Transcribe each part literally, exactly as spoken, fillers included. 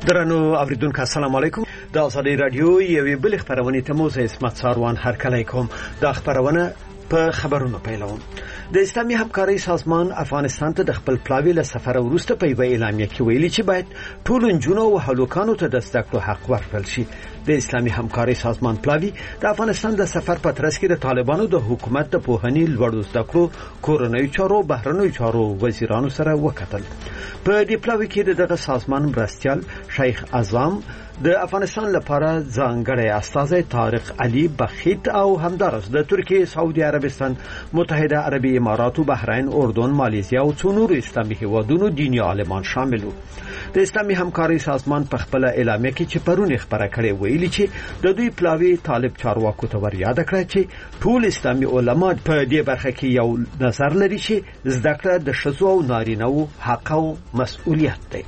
درنو اوریدونکو السلام علیکم. د آزادۍ رادیو یوې بل خبرونه ته مو زه اسمت ساروان هرکلی کوم. د خبرونه په خبرونو پیلوم. د اسلامي همکارۍ سازمان افغانستان ته د خپل پلاوی له سفر وروسته په یوه اعلامیه کې ویلي چې باید ټول نجونو او هلوکانو ته د زده کړو حق ورکړل شي. د اسلامي همکارۍ سازمان پلاوی د افغانستان د سفر په ترڅ کې د طالبانو د حکومت د پوهنې لوړو زده کړو کورنۍ چارو بهرنیو چارو وزیرانو سره وکتل. په دې پلاوی کې دغه سازمان مرستیال شیخ اعظم د افغانستان لپاره ځانګړی استازی طارق علي بخیت او همدارس د ترکیه، سعودي عربستان، متحده عربي امارات، بحرین، اردن، مالیزیا او څو نور اسلامي هیوادونو دیني عالمان شامل وو. د اسلامي همکارۍ سازمان په خپل اعلامیه کې چې پرون خبره کړې ویلي چې د دوی پلاوی طالب چارواکو ته ور یاد کړ چې ټول اسلامي علما په دې برخه کې یو نظر لري چې زده کړه د ښځو او نارینه‌و حق او مسؤلیت دی.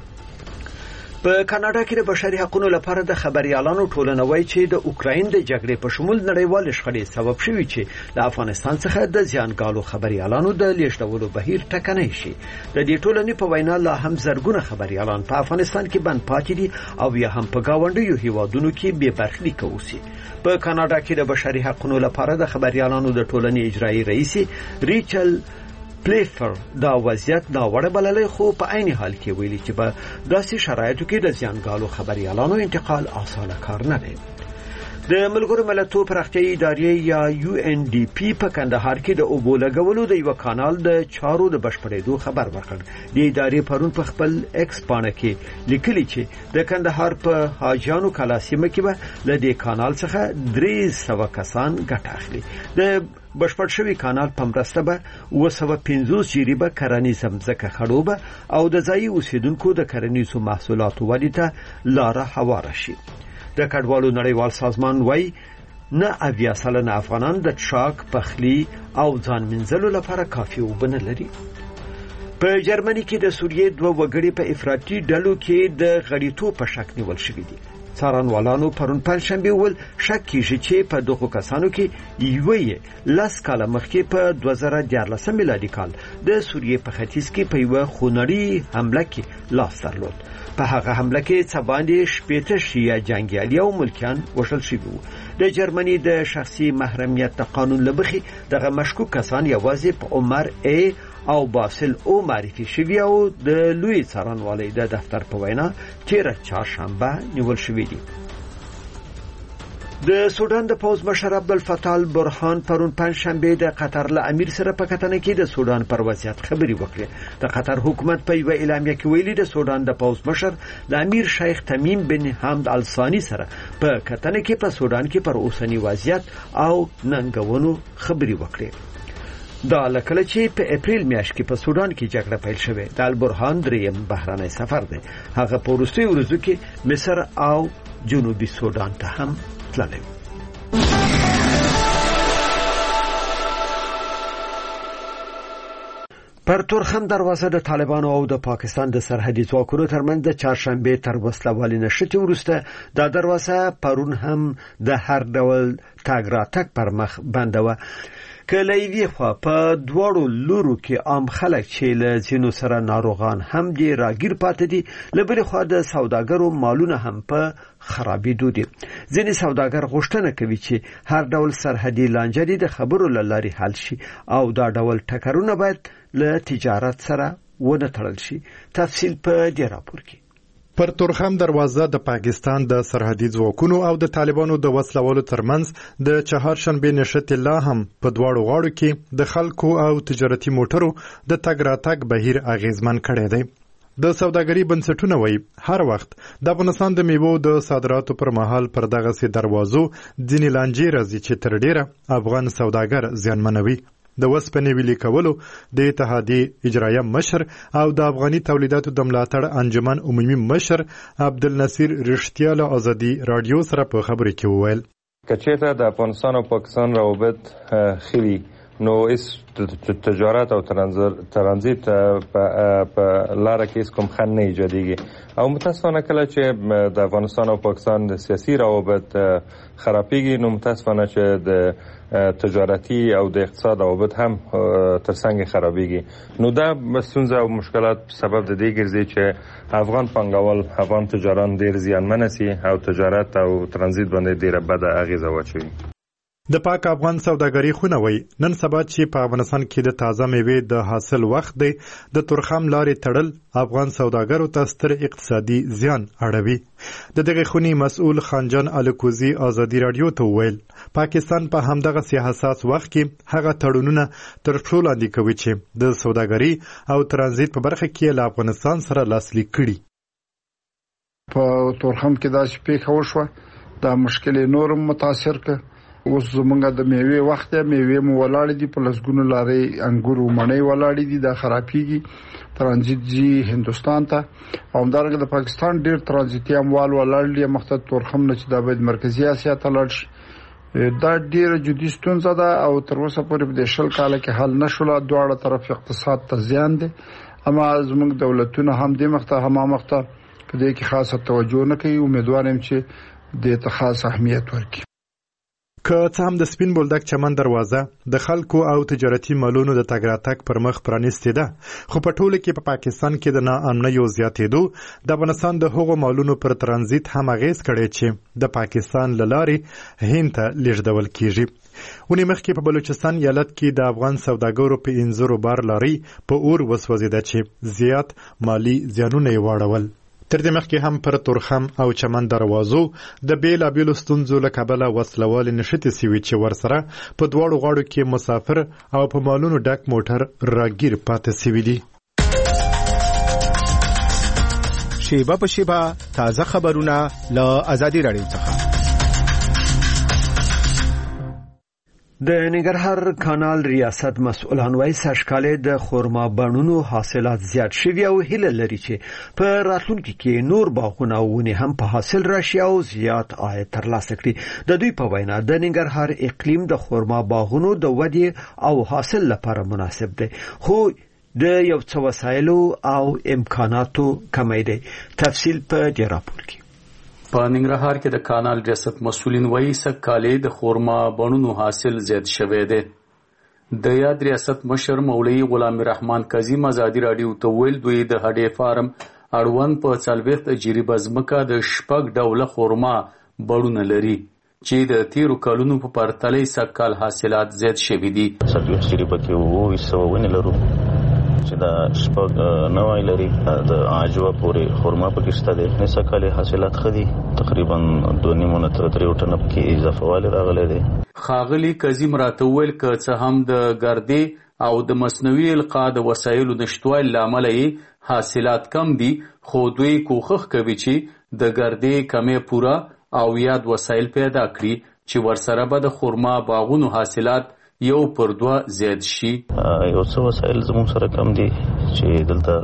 په کاناډا کې د بشري حقوقو لپاره د خبريالانو ټولنه وایي چې د اوکراین د جګړې په شمول نړیوال شخړې سبب شوی چې د افغانستان څخه د ځانګالو خبريالانو د لیږدولو بهیر ټکنی شي. د دې ټولنې په وینا لا هم زرګونه خبريالان په افغانستان کې بند پاتې دي او یا هم په گاونډیو هیوادونو کې بې برخلیک اوسي. په کاناډا کې د بشري حقوقو لپاره د خبريالانو د ټولنې اجرایی رئیس ریچل پلیفر دا وضعیت ناوړه بللی، خو په عین حال کې ویلي چې په داسې شرایطو کې د زیانګالو خبريالانو انتقال اسانه کار نه دی. د ملګرو ملتونو پراختیایي ادارې یا یو ان ډي پی په کندهار کې د اوبو لګولو د یو کانال د چارو د بشپړېدو خبر ورکړ. د ادارې پرون په خپل ایکس پاڼه کې لیکلي چې د کندهار په حاجیانو کلا سیمه کې به له دې کانال څخه درې سوه کسان ګټه اخلي. د بشپړ شوی کانال په مرسته به اوه سوه پنځوس جریبه کرنیزه مځکه خړوبه او د ځایي اوسیدونکو د کرنیزو محصولاتو ودې ته لاره هواره شي. د کډوالو نړیوال سازمان وایي نه اویا سلنه افغانان د څښاک، پخلی او ځان منځلو لپاره کافي اوبه نه لري. په جرمني کې د سوریې دوه وګړي په افراطي ډلو کې د غړیتوب په شک نیول شوي دي. څارنوالانو پرون پنځشنبه ول شک کیږي چې په دغه کسانو کې یوې لاس کاله مخکې په دوه زره دیارلس میلادي کال د سوریې په ختیځ کې په یو خونړی حمله کې لاس درلود. په هغه حمله کې څه باندې شپېته شیعه جنګیالي او ملکیان وژل شوي وو. د جرمني د شخصي محرمیت د قانون لبخي دغه مشکوک کسان یوازې په عمر ای او باسل او معرفي شوی او د لوی څارنوالۍ د دفتر په وینا تیره چهارشنبه نیول شوی دي. د سودان د پوز مشر عبدالفتاح البرهان پرون پنځشنبه د قطر له امیر سره په کتنه کې د سودان پر وضعیت خبري وکړه. د قطر حکومت په یو اعلامیه کې ویلي د سودان د پوز مشر د امیر شیخ تمیم بن حمد الثانی سره په کتنه کې په سودان کې پر اوسنی وضعیت او ننګونو خبري وکړه. دا لکه چې په اپریل میاشت کې په سودان کې جګړه پیل شوه. د البرهان دریم بهراني سفر دی. هغه په وروستي ورځو کې مصر او جنوبي سودان ته هم تللی. پر تورخم دروازه د طالبانو او د پاکستان د سرحدي ځواکونو ترمنځ د چهارشنبه تر وسلوالي نشټي وروسته دا دروازه پرون هم د هر ډول تاګ راتګ پر مخ بنده و. کله یې خو په دواړو لورو کې عام خلک چې له ځینو سره ناروغان هم دي راګیر پاتې دي، لبل خو د سوداګرو مالونه هم په خرابېدو دي. ځینې سوداګر غوښتنه کوي چې هر ډول سرحدي لانجې د خبرو لاري حل شي او دا ډول ټکرونه باید له تجارت سره ونه تړل شي. تفصیل په دې راپور کې. پر تورخم دروازه د پاکستان د سرحدي ځواکونو او د طالبانو د وسلوالو ترمنځ د چهارشنبه نشټ لا هم په دواړو غاړو کې د خلکو او تجارتي موټرو د تګ راتګ بهیر اغیزمن کړی دی. د سوداګري بنسټونه وایي هر وخت د افغانستان د میوو د صادراتو پر مهال پر دغه سي دروازو ځینې لانجې راځي چې تر ډیره افغان سوداګر زیانمنوي. د وسپنې ویلي کولو د اتحادیې اجرایه مشر او د افغاني تولیداتو د ملاتړ انجمن عمومي مشر عبدالنصیر رښتیا له ازادي رادیو سره په خبرې کې وویل که چېرته د افغانستان او پاکستان روابط ښه وي نو اس تجارت او ترانزیت په لاره کې اس کوم خنډ نه ایجادېږي او متاسفانه کله چې د افغانستان او پاکستان د سیاسي روابط خرابېږي نو متاسفانه چې د تجارتي او د اقتصاد روابط هم ترڅنګ خرابېږي نو دا ستونزه او مشکلات سبب د دې ګرځي چې افغان پانګوال افغان تجاران ډېر زیانمن سي او تجارت او ترانزیت باندې ډېره بده اغیزه واچوي. د پاک افغان سوداګري خونه وای نن سبا چې په افغانستان کې د تازه میوې د حاصل وخت دی د تورخم لارې تړل افغان سوداګرو ته ستر اقتصادي زیان اړوي. د دغه خونی مسؤل خانجان الکوزی ازادي رادیو ته ویل پاکستان په پا همدغه سیاست وخت کې هغه تړونونه تر پښو لاندې کوي چې د سوداګري او ترانزیت په برخه کې له افغانستان سره لاسلیک کړي. په تورخم کې دا شپې وشوه دا مشکل نورم متاثر ک اوس زمونږ د میوې وخت دی میوې مو ولاړې دي په لسګونو لارې انګور او مڼې ولاړې دي دا خرابېږي ترانزیت جی هندستان ته او همدارنګه د پاکستان ډېر ترانزیتي اموال ولاړ دي مقصد تورخم نه چې دا باید مرکزی اسیا ته لاړ شي دا ډېره جدي ستونزه ده او تر اوسه پورې په شل کال کې حل نشوله دواړه طرف اقتصاد ته زیان دي اما زمونږ دولتونه هم د مخته هم مخته په دې کې خاصه توجه نه کوي امیدوار یم چې دې ته خاص اهمیت ورکړي. که څه هم د سپین بولدک چمن دروازه د خلکو او تجارتي مالونو د تګ راتګ پر مخ پرانیستې ده خو په ټوله کې په پا پاکستان کې د ناامنیو زیاتېدو د افغانستان د هغو مالونو پر ترانزیت هم اغیز کړی چې د پاکستان له لارې هند ته لیږدول کیږي. ونې مخکې په بلوچستان ایالت کې د افغان سوداګرو په انځورو بار لاري په اور وسوځېده چې زیات مالی زیانونه یې واړول. تر دې مخکې هم پر تورخم او چمن دروازو د بیلابیلو ستونزو له کبله وسلوالې نښتې سوي چې ورسره په دواړو غاړو کې مسافر او په مالونو ډک موټر راګیر پاتې سوي دي. شیبه په شیبه تازه خبرونه له ازادي راډیو څخه. د ننګرهار کانال ریاست مسؤلان وايي سږکال د خرما بڼونو حاصلات زیات شوي او هیله لري چې په راتلونکي کې نور باغونه او ونې هم په حاصل راشي او زیات عاید ترلاسه کړي. د دوی په وینا د ننګرهار اقلیم د خرما باغونو د ودې او حاصل لپاره مناسب دی خو د یو څه وسایلو او امکاناتو کمی دی. تفصیل په دې راپور کې. په ننګرهار کې د کانال ریاست مسؤلین وایي سږکال د خرما بڼونو حاصل زیات شوی دی. د یاد ریاست مشر مولوي غلام رحمان کاظم ازادي راډیو ته ویل دوی د هډې فارم اړوند په څلوېښت جریبه ځمکه د شپږ ډوله خرما بڼونه لري چې د تیرو کلونو په پرتله سږکال حاصلات زیات شوي دي. څلوېښت جریبه کې اووه سوه ونې لرو چې دا شپږ نوای لري د عجوه پورې خرما پکې شته دي. نسه کال حاصلات خدي تقریبا دوه نیمه نه تر درې ټنه پکې اضافه والی راغلی دی. ښاغلي کاظم راته وویل که څه هم د ګردې او د مصنوعي القاء د وسایلو نشتوالي له امله یې حاصلات کم دي خو دوی کوښښ کوي چې د ګردې کمې پوره او یاد وسایل پیدا کړي چې ورسره به د خرما باغونو حاصلات یو پر دوه زیات شي. یو څه وسایل زموږ سره کم دي چې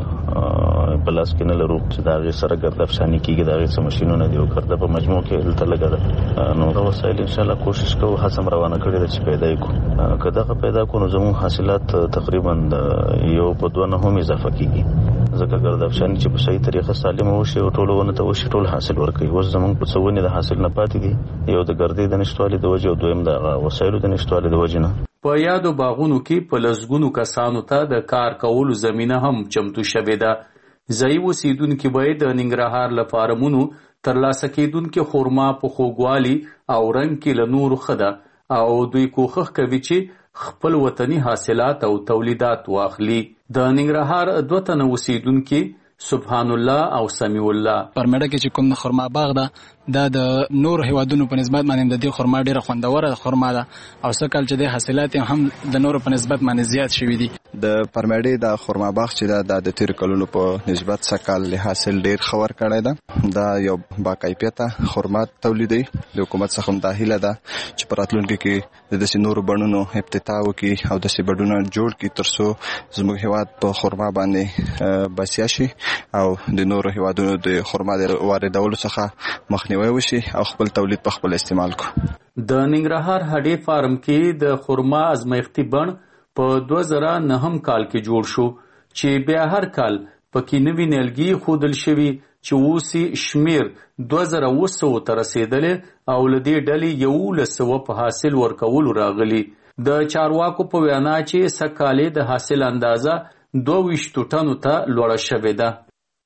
دلته په لاس کې نه لرو چې د هغې سره ګرده افشاني کېږي د هغې څه ماشینونه دي او ګرده په مجموع کې دلته لږه ده نو دا وسایل انشاءالله کوشش کوو هڅه م روانه کړې ده چې پیدا یې کړو. که دغه پیدا کړو نو زموږ حاصلات تقریبا یو په دوه نه هم اضافه کېږي ځکه ګرده افشاني چې په صحیح طریقه سالمه وشي او ټولو ونو ته وشي ټول حاصل ورکوي. اوس زموږ په څه ونې د حاصل نه پاتې دي یو د ګردې د نشتوالي د وجې او دویم د وسایلو د نشتوالي د وجې نه. په یادو باغونو کې په لسګونو کسانو ته د کار کولو زمینه هم چمتو شوې ده. ځایي اوسیدونکي باید د ننګرهار له فارمونو ترلاسه کېدونکي خرما په خوږوالي او رنګ کې له نورو ښه ده او دوی کوښښ کوي چې خپل وطني حاصلات او تولیدات واخلي. د ننګرهار دوه تنه اوسیدونکي سبحان الله او سمیع الله پرمړه کې چې کوم خرما باغ ده دا د نور هیوادونو په نسبت باندې د دې خرما ډیره خوندوره خرما ده او سکل چې د حاصلات هم د نور په نسبت باندې زیات شوي دي. د پرمړې د خرما باغ چې دا د تیر کلونو په نسبت سکل له حاصل ډیر خور کړی ده. دا یو باکیفیته خرما تولیدي د حکومت څخه هم داخله ده چې په راتلونکي کې د داسې نورو بڼونو افتتاح وکړي او داسې بڼونه جوړ کړي ترڅو زموږ هیواد په خرما باندې بسیا شي او د نورو هیوادونو د خرما د واردولو څخه مخنیوي وشي او خپل تولید په خپل استعمال کو. د ننګرهار هډې فارم کې د خرما ازمایښتي بڼ په دوه زره نهم کال کې جوړ شو چې بیا هر کال پکې نوي نیالګي ښودل شوي چې اوس یې شمېر دوه زره اوه سوو ته رسېدلی او له دې ډلې یولس سوه په حاصل ورکولو راغلي. د چارواکو په وینا چې سږکال د حاصل اندازه دوه ویشتو ټنو ته لوړه شوې ده.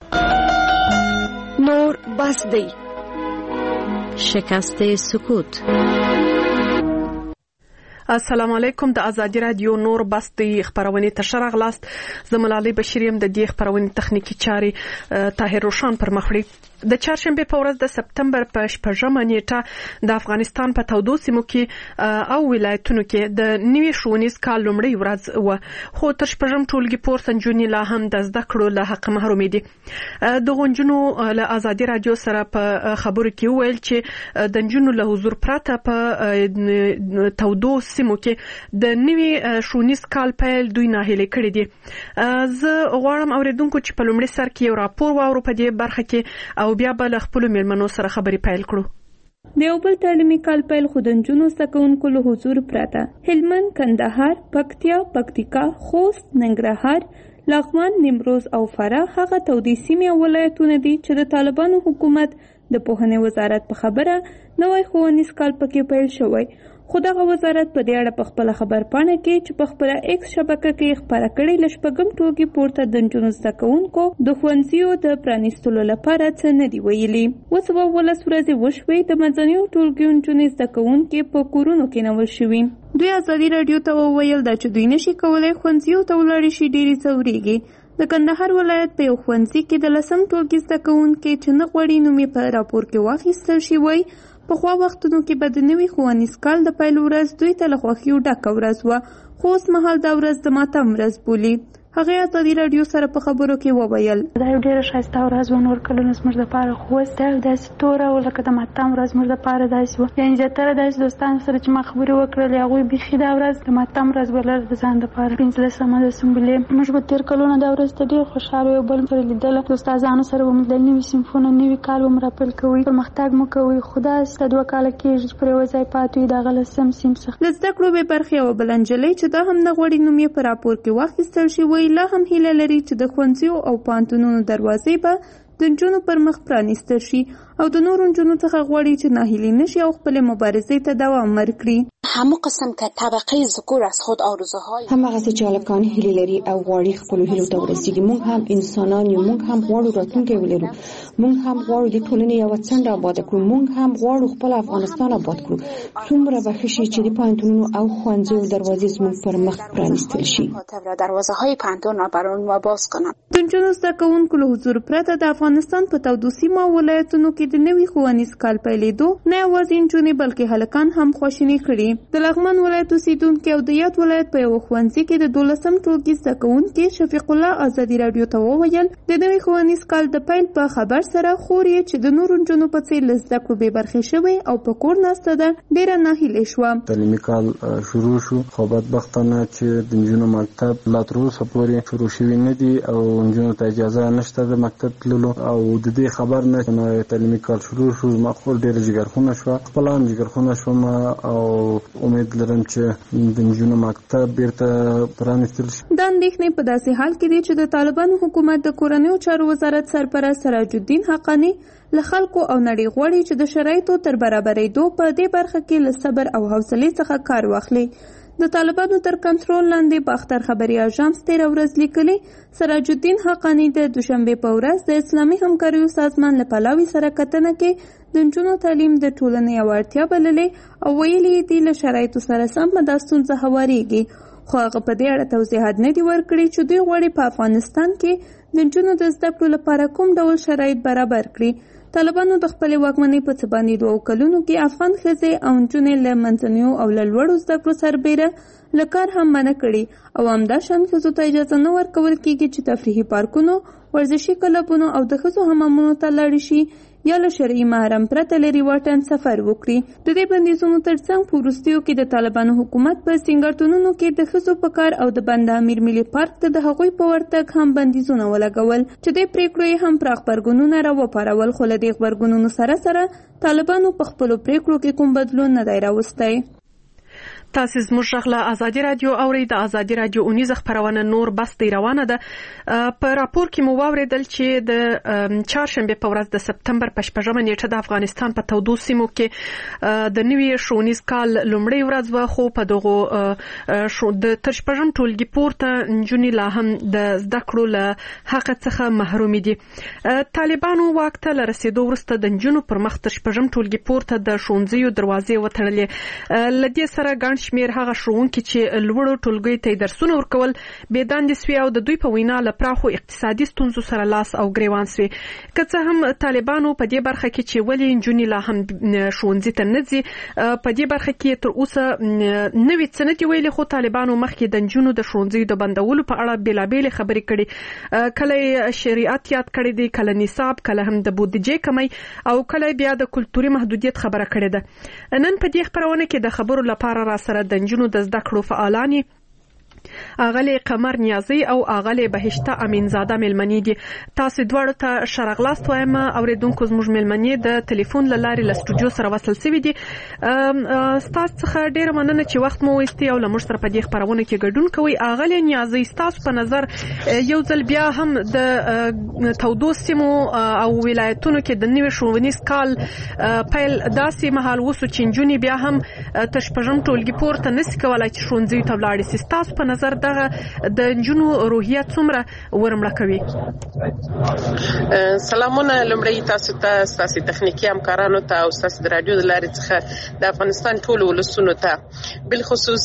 نور بس دی. شکست سکوت. السلام علیکم. د ازادي رادیو نور بس دی خبرونه ته راغلاست. زملالي بشریم د دې خبرونه تخنیکی چاري طاهر روشان پر مخ وړي. د چهارشنبه په ورځ د سپتمبر په شپږمه نیټه د افغانستان په تودو سیمو کې او ولایتونو کې د نوي ښوونیز کال لومړۍ ورځ و، خو تر شپږم ټولګي پورته نجونې لا هم د زده کړو له حق محرومې دي. دغو نجونو له ازادي رادیو سره په خبرو کې وویل چې د نجونو له حضور پرته په تودو سیمو کې د نوي ښوونیز کال پیل دوی ناهیلې کړي دي. زه غواړم اوریدونکو چې په لومړي سر کې یو راپور واورو په دې برخه کې او بیا به له خپلو میلمنو سره خبرې پیل کړو. د یو بل تعلیمي کال پیل خو د نجونو زده کوونکو له حضور پرته هلمند، کندهار، پکتیا، پکتیکا، خوست، ننګرهار، لغمان، نیمروز او فراه هغه تودې سیمې او ولایتونه دي چې د طالبانو حکومت د پوهنې وزارت په خبره نوی ښوونیز کال پکې پیل شوی. خو دغه وزارت په دې اړه په خپله خبرپاڼه کې چې په خپله ایکس شبکه کې خپاره کړې له شپږم ټولګي پورته د نجونو زده کوونکو د ښوونځیو د پرانیستلو لپاره څه نه دي ویلي. اوس اوه ولس ورځې وشوې د منځنیو ټولګیو نجونې زده کوونکې په کورونو کې نول شوي. دوی ازادي راډیو ته وویل دا چې دوی نشي کولی ښوونځیو ته ولاړې شي ډېرې ځورېږي. د کندهار ولایت په یو ښوونځي کې د لسم ټولګي زده کوونکې چې نه غواړي نوم یې په راپور کې واخیستل شي وایي پخوا وختونو کې به د نوي ښوونیز کال د پیل ورځ دوی ته له خوښیو ډکه ورځ وه، خو اوس مهال دا ورځ د ماتم ورځ بولي. هغې ازادي راډیو سره په خبرو کې وویل دا یو ډېره ښایسته ورځ وه، نور کلونه زموږ دپاره خو اوس داسې توره وه لکه د ماتم ورځ زموږ دپاره داسې وه. یعنې زیاتره داسې دوستانو سره چې ما خبرې وکړلې هغوی بیخي دا ورځ د ماتم ورځ بلله د ځان دپاره. پنځلسمه د سنبلې موږ به تېر کلونه دا ورځ ته ډېر خوشحاله یو بل سره لیدله، د استادانو سره به مو د نوي صنفونه نوي کال به مو راپیل کوئ، پرمختګ مو کوئ. خو داسې ته دوه کاله کېږي چې پر یوه ځای پاتې وي د هغه لسم صنف څخه. د زده کړو بې برخې یوه بله نجلۍ چې دا هم نه غواړي نوم یې په راپور کې واخیستل شي وایي لا هم هیله لري چې د ښوونځیو او پوهنتونونو دروازې به د نجونو پر مخ پرانیستل شي او د نورو نجونو څخه غواړي چې ناهیلې نشي او خپلې مبارزې ته دوام ورکړي. همو قسم که طبقه ذکور از خود آرزوهای همغسې چې هلکان هیلې لري او غواړي خپلو هیلو ته ورسیږي. موږ هم انسانان یو، موږ هم غواړو راتلونکی ولرو، موږ هم غواړو د ټولنې یوه څنډه آباده کړو، موږ هم غواړو خپل افغانستان آباد کړو. څومره به ښه شي چې د پوهنتونونو او ښوونځیو دروازې زموږ پر مخ پرانیستل شي. دروازه های پوهنتون را برای ما باز کنم. د نجونو زده کوونکو له حضور پرته د افغانستان په تودو سیمو او ولایتونو کې د نوي ښوونیز کال پیلېدو نه یوازې نجونې بلکې هلکان هم خواشیني کړي. د لغمان ولایت اوسېدونکي او د یاد ولایت په یوه ښوونځي کې د دولسم ټولګي زده کوونکي شفیق الله ازادي راډیو ته وویل د نوي ښوونیز کال د پیل په خبر سره خور یې چې د نورو نجونو په څېر له زده کړو بې برخې شوې او په کور ناسته ده ډېره ناهیلې شوه. تعلیمي کال شروع شو، خو بدبختانه چې د نجونو مکتب لا تر اوسه پورې شروع شوي نه دي او نجونو ته اجازه نشته د مکتب تللو. او د دې خبر نه چې نوی تعلیمي کال شروع شو زما خور ډېره جګرخونه شوه، خپله هم جګرخونه شوم او امید لرم چې د نجونو مکتب بیرته پرانیستل شي. دا اندېښنې په داسې حال کې دي چې د طالبانو حکومت د کورنیو چارو وزارت سرپرست سراج الدین حقانی له خلکو او نړۍ غواړي چې د شرایطو تر برابرېدو په دې برخه کې له صبر او حوصلې څخه کار واخلي. د طالبانو تر کنټرول لاندې باختر خبري اژانس تېره ورځ لیکلي سراج الدین حقانی د دوشنبې په ورځ د اسلامي همکاریو سازمان له پلاوي سره کتنه کې د نجونو تعلیم د ټولنې یوه اړتیا بللې او ویلي یې دي له شرایطو سره سم دا ستونزه هوارېږي. خو هغه په دې اړه توضیحات نه دي ورکړي چې دوی غواړي په افغانستان کې د نجونو د زده کړو لپاره کوم ډول شرایط برابر کړي. طالبانو د خپلې واکمنۍ په څه باندې دوو کلونو کې افغان ښځې او نجونې له منځنیو او له لوړو زده کړو سربیره له کار هم منع کړي او همداشان ښځو ته اجازه نه ورکول کېږي چې تفریحي پارکونو، ورزشي کلبونو او د ښځو حمامونو ته لاړې شي یا له شرعي محرم پرته لري واټن سفر وکړي. د دې بندیزونو ترڅنګ په وروستیو کې د طالبانو حکومت په سینګارتونونو کې د ښځو په کار او د بند امیر ملي پارک ته د هغوی په ورتګ هم بندیزونه ولګول چې د پریکړو یې هم پراخ غبرګونونه راوپارول، خو له دې غبرګونونو سره سره طالبانو په خپلو پریکړو کې کوم بدلون نه دی راوستی. تاسو زموږ غږ له ازادي رادیو اورئ. د ازادي رادیو اونیزه خبرونه نور بس دی روانه ده. په راپور کې مو واوریدل چې د چهارشنبه په ورځ د سپتمبر په شپږمه نیټه د افغانستان په تودو سیمو کې د نوي ښوونیز کال لومړۍ ورځ وه، خو په دغو د تر شپږم ټولګي پورته نجونې لا هم د زده کړو له حق څخه محرومې دي. طالبانو واک ته له رسېدو وروسته د نجونو پر مخ تر شپږم ټولګي پورته د ښوونځیو دروازې وتړلې. له دې سره ګڼ شمیر هغه ښوونکي چې لوړو ټولګیو ته درسونه ورکول بې دندې سوي او د دوی په وینا له پراخو اقتصادي ستونزو سره لاس او ګریوان سوي. که څه هم طالبانو په دې برخه کې چې ولې نجونې لا هم ښوونځي ته نه ځي په دې برخه کې تر اوسه نوي څه نه دي ویلي، خو طالبانو مخکې د نجونو د ښوونځیو د بندولو په اړه بېلابېلې خبرې کړي. کله یې شریعت یاد کړی دی، کله نصاب، کله هم د بودیجې کمی او کله بیا د کلتوري محدودیت خبره کړې ده. نن په دې خبرونه کې د خبرو لپاره را سره د نجونو د زده کړو فعالانی اغلی قمر نیازی او اغلی بهشته امینزاده ملمنی دي. تاسو دواړو ته شرغلاست وایم. اوریدونکو زموږ ملمنی د ټلیفون له لارې له سټوډیو سره وصل شوي دي. ستاسو څخه ډیره مننه چې وخت مو وایستی او له موږ سره په دې خبرونه کې ګډون کوئ. اغلی نیازی، ستاسو په نظر یو ځل بیا هم د تودو سیمو او ولایتونو کې د نوي ښوونیز کال پیل داسې مهال وسو چې نجونې بیا هم تر شپږم ټولګي پورته نسي کولی چې ښوونځیو ته ولاړې سي. ستاسو په نظر دغه د نجونو روحیه څومره ورمړه کوي؟ سلامونه لمړی تاسو ته، تاسو تخنیکی همکارانو ته او تاسو د رادیو د لارې څخه د افغانستان ټول ولسونو ته، بالخصوص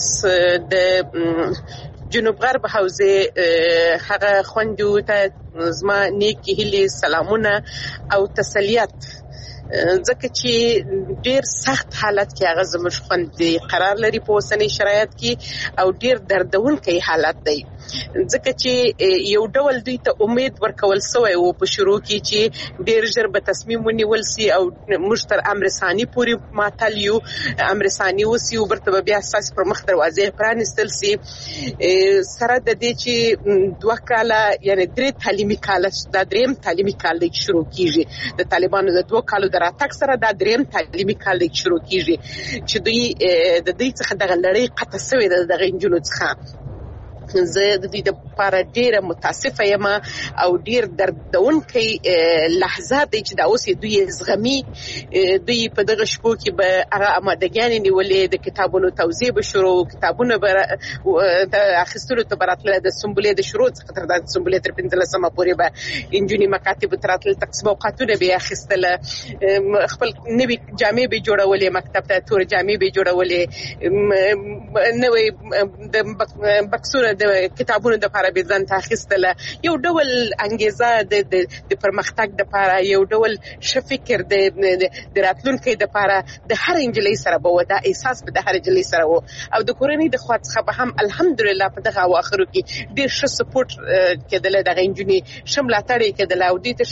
د جنوب غرب حوزه هغه خوندو ته زما نیک هیلې، سلامونه او تسلیت، ځکه چې ډیر سخت حالت کې هغه زموږ خوندې قرار لري په اوسنۍ شرایط کې او ډیر دردونکی حالت دی، ځکه چې یو ډول دوی ته امید ورکول سوی و په شروع کې چې ډیر ژر به تصمیم ونیول سي او موږ تر امر ثاني پورې ماتل یو، امر ثاني وسي او برته بیا اساس پر مخ دروازې پرانستل سي. سره د دې چې دوه کاله یعنی درې تعلیمي کال دا دریم تعلیمي کال دی شروع کیږي د طالبانو د دوه کالو د راتګ سره دا دریم تعلیمي کال دی شروع کیږي چې دوی د دې څخه دغه لړۍ قطع سوې ده دغه نجونو څخه. زه د دې لپاره ډیره متاسفه یم او ډیر دردونکی لحظات دی چې دا اوس دوی زغمي. دوی په دغه شپو کې به هغه امادګیانې نیولې، د کتابونو توزیع به شروع، کتابونه به د اخیستلو ته به راتله، د سنبلې د شروع څخه تر د سنبلې تر پنځلسمه پورې به نجونې مکاتبو ته راتلل، تقسیم اوقاتونه به یې اخیستله، خپل نوي جامې به یې جوړولې، مکتب ته تورې جامې به یې جوړولې، نوې د بکسونه د کتابونو د لپاره به ځان ته اخیستله. یو ډول انګیزه د د پرمختګ د لپاره، یو ډول ښه فکر د د راتلونکي د لپاره د هر انجلۍ سره به و، دا احساس به د هر انجلۍ سره و او د کورنۍ د خوا څخه به هم الحمدلله په دغه اواخرو کې ډېر ښه سپورټ کېدله، دغه نجونې ښه ملاتړ یې کېدله او دوی ته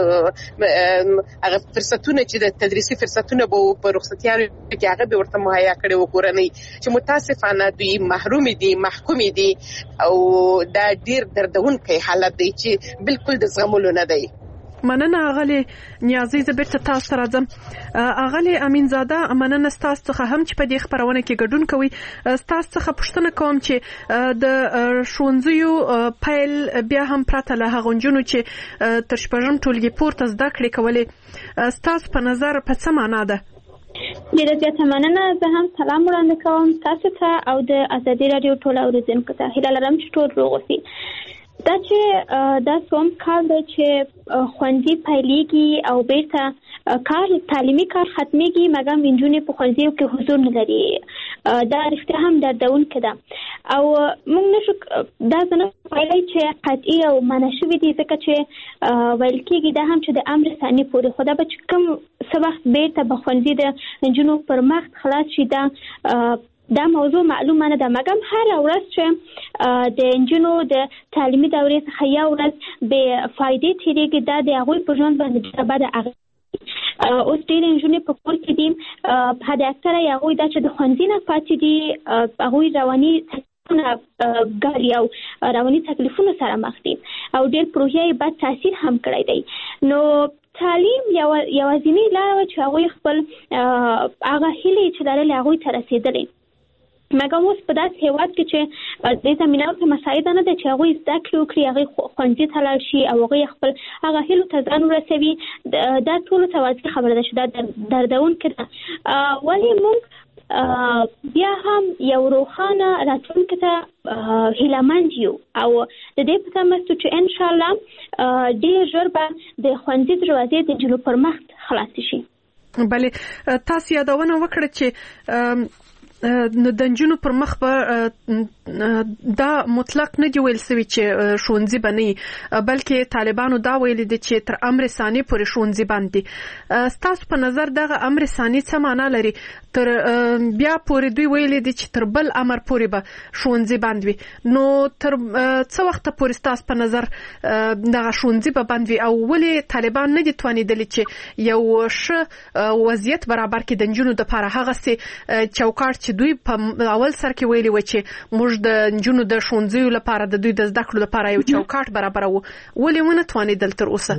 ښه هغه فرصتونه چې د تدریسي فرصتونه به په رخصتیانو کې هغه به ورته مهیا کړي وو کورنۍ، چې متاسفانه دوی محرومې دي، محکومې دي او دا ډیر دردونکی حالت دی چې بالکل د زغملو نه دی. مننه اغلی نیازی. زه بیرته تاسو سره ځم. اغلی امینزاده، مننه ستاسو څخه هم چې په دې خبرونه کې ګډون کوئ. ستاسو څخه پوښتنه کوم چې د ښوونځیو پیل بیا هم پرته له هغو نجونو چې تر شپږم ټولګي پورته زده کړې کولې، ستاسو په نظر په څه معنا ده؟ ډیره زیاته مننه. زه هم سلام وړاندې کوم تاسو ته او د ازادي راډیو ټول اوریدونکو ته. هیله لرم چې ټول روغ اوسئ. دا چې دا څوم کال دی چې ښوونځي پیلېږي او بیرته کار تعلیمي کار ختمېږي مګر نجونې په ښوونځیو کې حضور نه لري، دا رښتیا هم دردونکی ده او موږ نشو دا څه نه ویلی چې قطعي او منع شوي دي، ځکه چې ویل کېږي دا هم چې د امر ثاني پورې، خو دا به چې کوم څه وخت بیرته به ښوونځي د نجونو پر مخ خلاص شي دا دا موضوع معلومه نه ده، مګر هر ورځ چې د نجونو د تعلیمي دورې څخه یو ورځ بې فایدې تېرېږي دا د هغوی په ژوند باندې ډېره بده اغېزه اوس ډېرې نجونې په کور کې دي، حد اکثره یې هغوی دا چې د ښوونځي نه پاتې دي، هغوی رواني ګاډي او رواني تکلیفونو سره مخ دي او ډېر په روحیه یې بد تاثیر هم کړی دی. نو تعلیم یوازینۍ لاره وه چې هغوی خپل هغه هیلې چې لرلې هغوی ته رسېدلې. مګر اوس په داسې هېواد کې چې دې زمینه ورته مساعده نه ده چې هغوی زده کړې وکړي، هغوی ښوونځي ته لاړ شي او هغوی خپل هغه هیلو ته ځان ورسوي. دا ټولو ته واضح خبره ده چې دا دردونکې ده. ولې موږ بیا هم یو روښانه راتلونکي ته هیلهمند یو او د دې په تمه ستو چې انشاءالله ډېر ژر به د ښوونځي دروازې د جنوب پر مخ خلاصې شي. بلې تاسو یادونه وکړه چې نو د نجونو پر مخ به دا مطلق نه دی ویل سوي چې ښوونځي به نه وي، بلکې طالبانو دا ویلي دي چې تر امر ثاني پورې ښوونځي بند دي. ستاسو په نظر دغه امر ثاني څه معنا لري؟ تر بیا پورې دوی ویلي دي چې تر بل امر پورې به ښوونځي بند وي، نو تر څه وخت پورې ستاسو په نظر دغه ښوونځي به بند وي او ولې طالبان نه دي توانېدلي چې یو ښه وضعیت برابر کړي د نجونو دپاره؟ هغسې چوکاټ چې دوی په اول سر کې ویلي و چې موږ د نجونو د ښوونځیو لپاره د دوی د زده کړو لپاره یو چوکاټ برابروو، ولې ونه توانېدل تر اوسه؟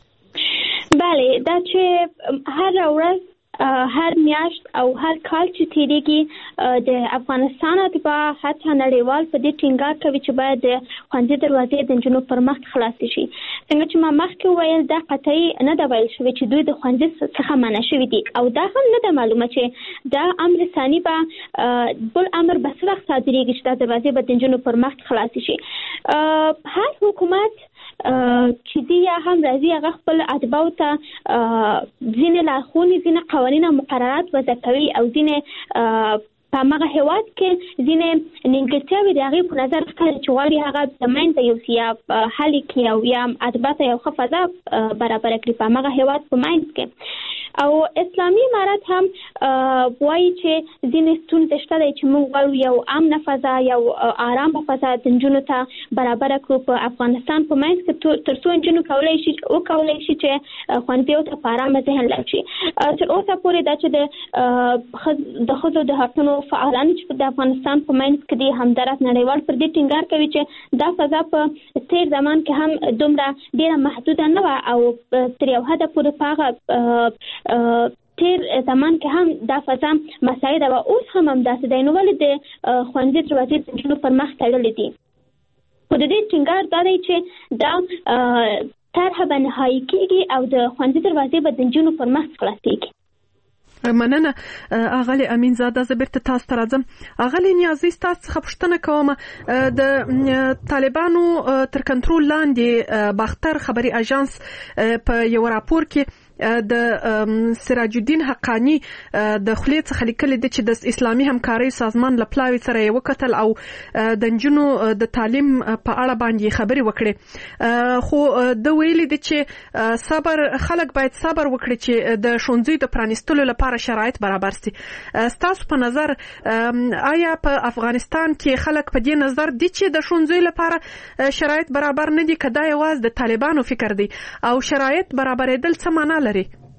بله، دا چې هر ورځ هر میاشت او هر کال چې تیریږي د افغانستان اتباع حتی نړیوال په دې ټینګار کوي چې باید د ښوونځي دروازې د نجونو پر مخ خلاصې شي. څنګه چې ما مخکې وویل دا قطعي نه ده ویل شوی چې دوی د ښوونځي څخه منع شوي دي او دا هم نه ده معلومه چې دا امر ثاني به بل امر به څه وخت صادریږي چې دا دروازې به د نجونو پر مخ خلاصې شي. هر حکومت چې دی یا هم راځي هغه خپل اتباعو ته ځینې لارښوونې، ځینې قوانین او مقررات وضع کوي او ځینې په هغه هېواد کې ځینې نیمګړتیاوې د هغې په نظر ښکاري چې غواړي هغه د منځه یوسي یا حل یې کړي او یا اتباع ته یو ښه فضا برابره کړي په هغه هېواد په منځ کې. او اسلامي امارت هم وایي چې ځینې ستونزې شته دی چې موږ غواړو یو امنه فضا، یو آرامه فضا د نجونو ته برابره کړو په افغانستان په منځ کې، تر څو نجونو کولی شي وکولی شي چې ښوونځیو ته په ارامه ذهن لاړ شي. تر اوسه پورې دا چې د ښځو د حقونو فعالان چې د افغانستان په منځ کې دي همدارس نړیوال پر دې ټینګار کوي چې دا فضا په تیر زمان کې هم دومره ډېره محدوده نه وه او تر یو حده پورې په هغه تیر زمان کې هم دا فضا مساعده وه. اوس هم همداسې دی، نو ولې د ښوونځي دروازې د نجونو پر مخ تړلې دي؟ خو د دې ټینګار دا دی چې دا طرحه به نهایي کېږي او د ښوونځي دروازې به د نجونو پر مخ خلاصېږي. مننه اغلی امین زاده. زه بیرته تاسو ته راځم. اغلی نیازي، تاسو څخه پوښتنه کوم د طالبانو تر کنټرول لاندې باختر خبري اژانس په یو راپور کې د سراج الدین حقانی د خلیت څخه لیکل دي چې د اسلامي همکارۍ سازمان لپلاوي سره یو کتل او د نجونو د تعلیم په اړه باندې خبري وکړي، خو د ویلي دي چې صبر خلک باید صبر وکړي چې د ښوونځي د پرانیستلو لپاره شرایط برابر شي. ستاسو په نظر آیا په افغانستان کې خلک په دې نظر دي چې د ښوونځي لپاره شرایط برابر نه دي، کدا یوازې د طالبانو فکر دی او شرایط برابرېدل څه معنا لري؟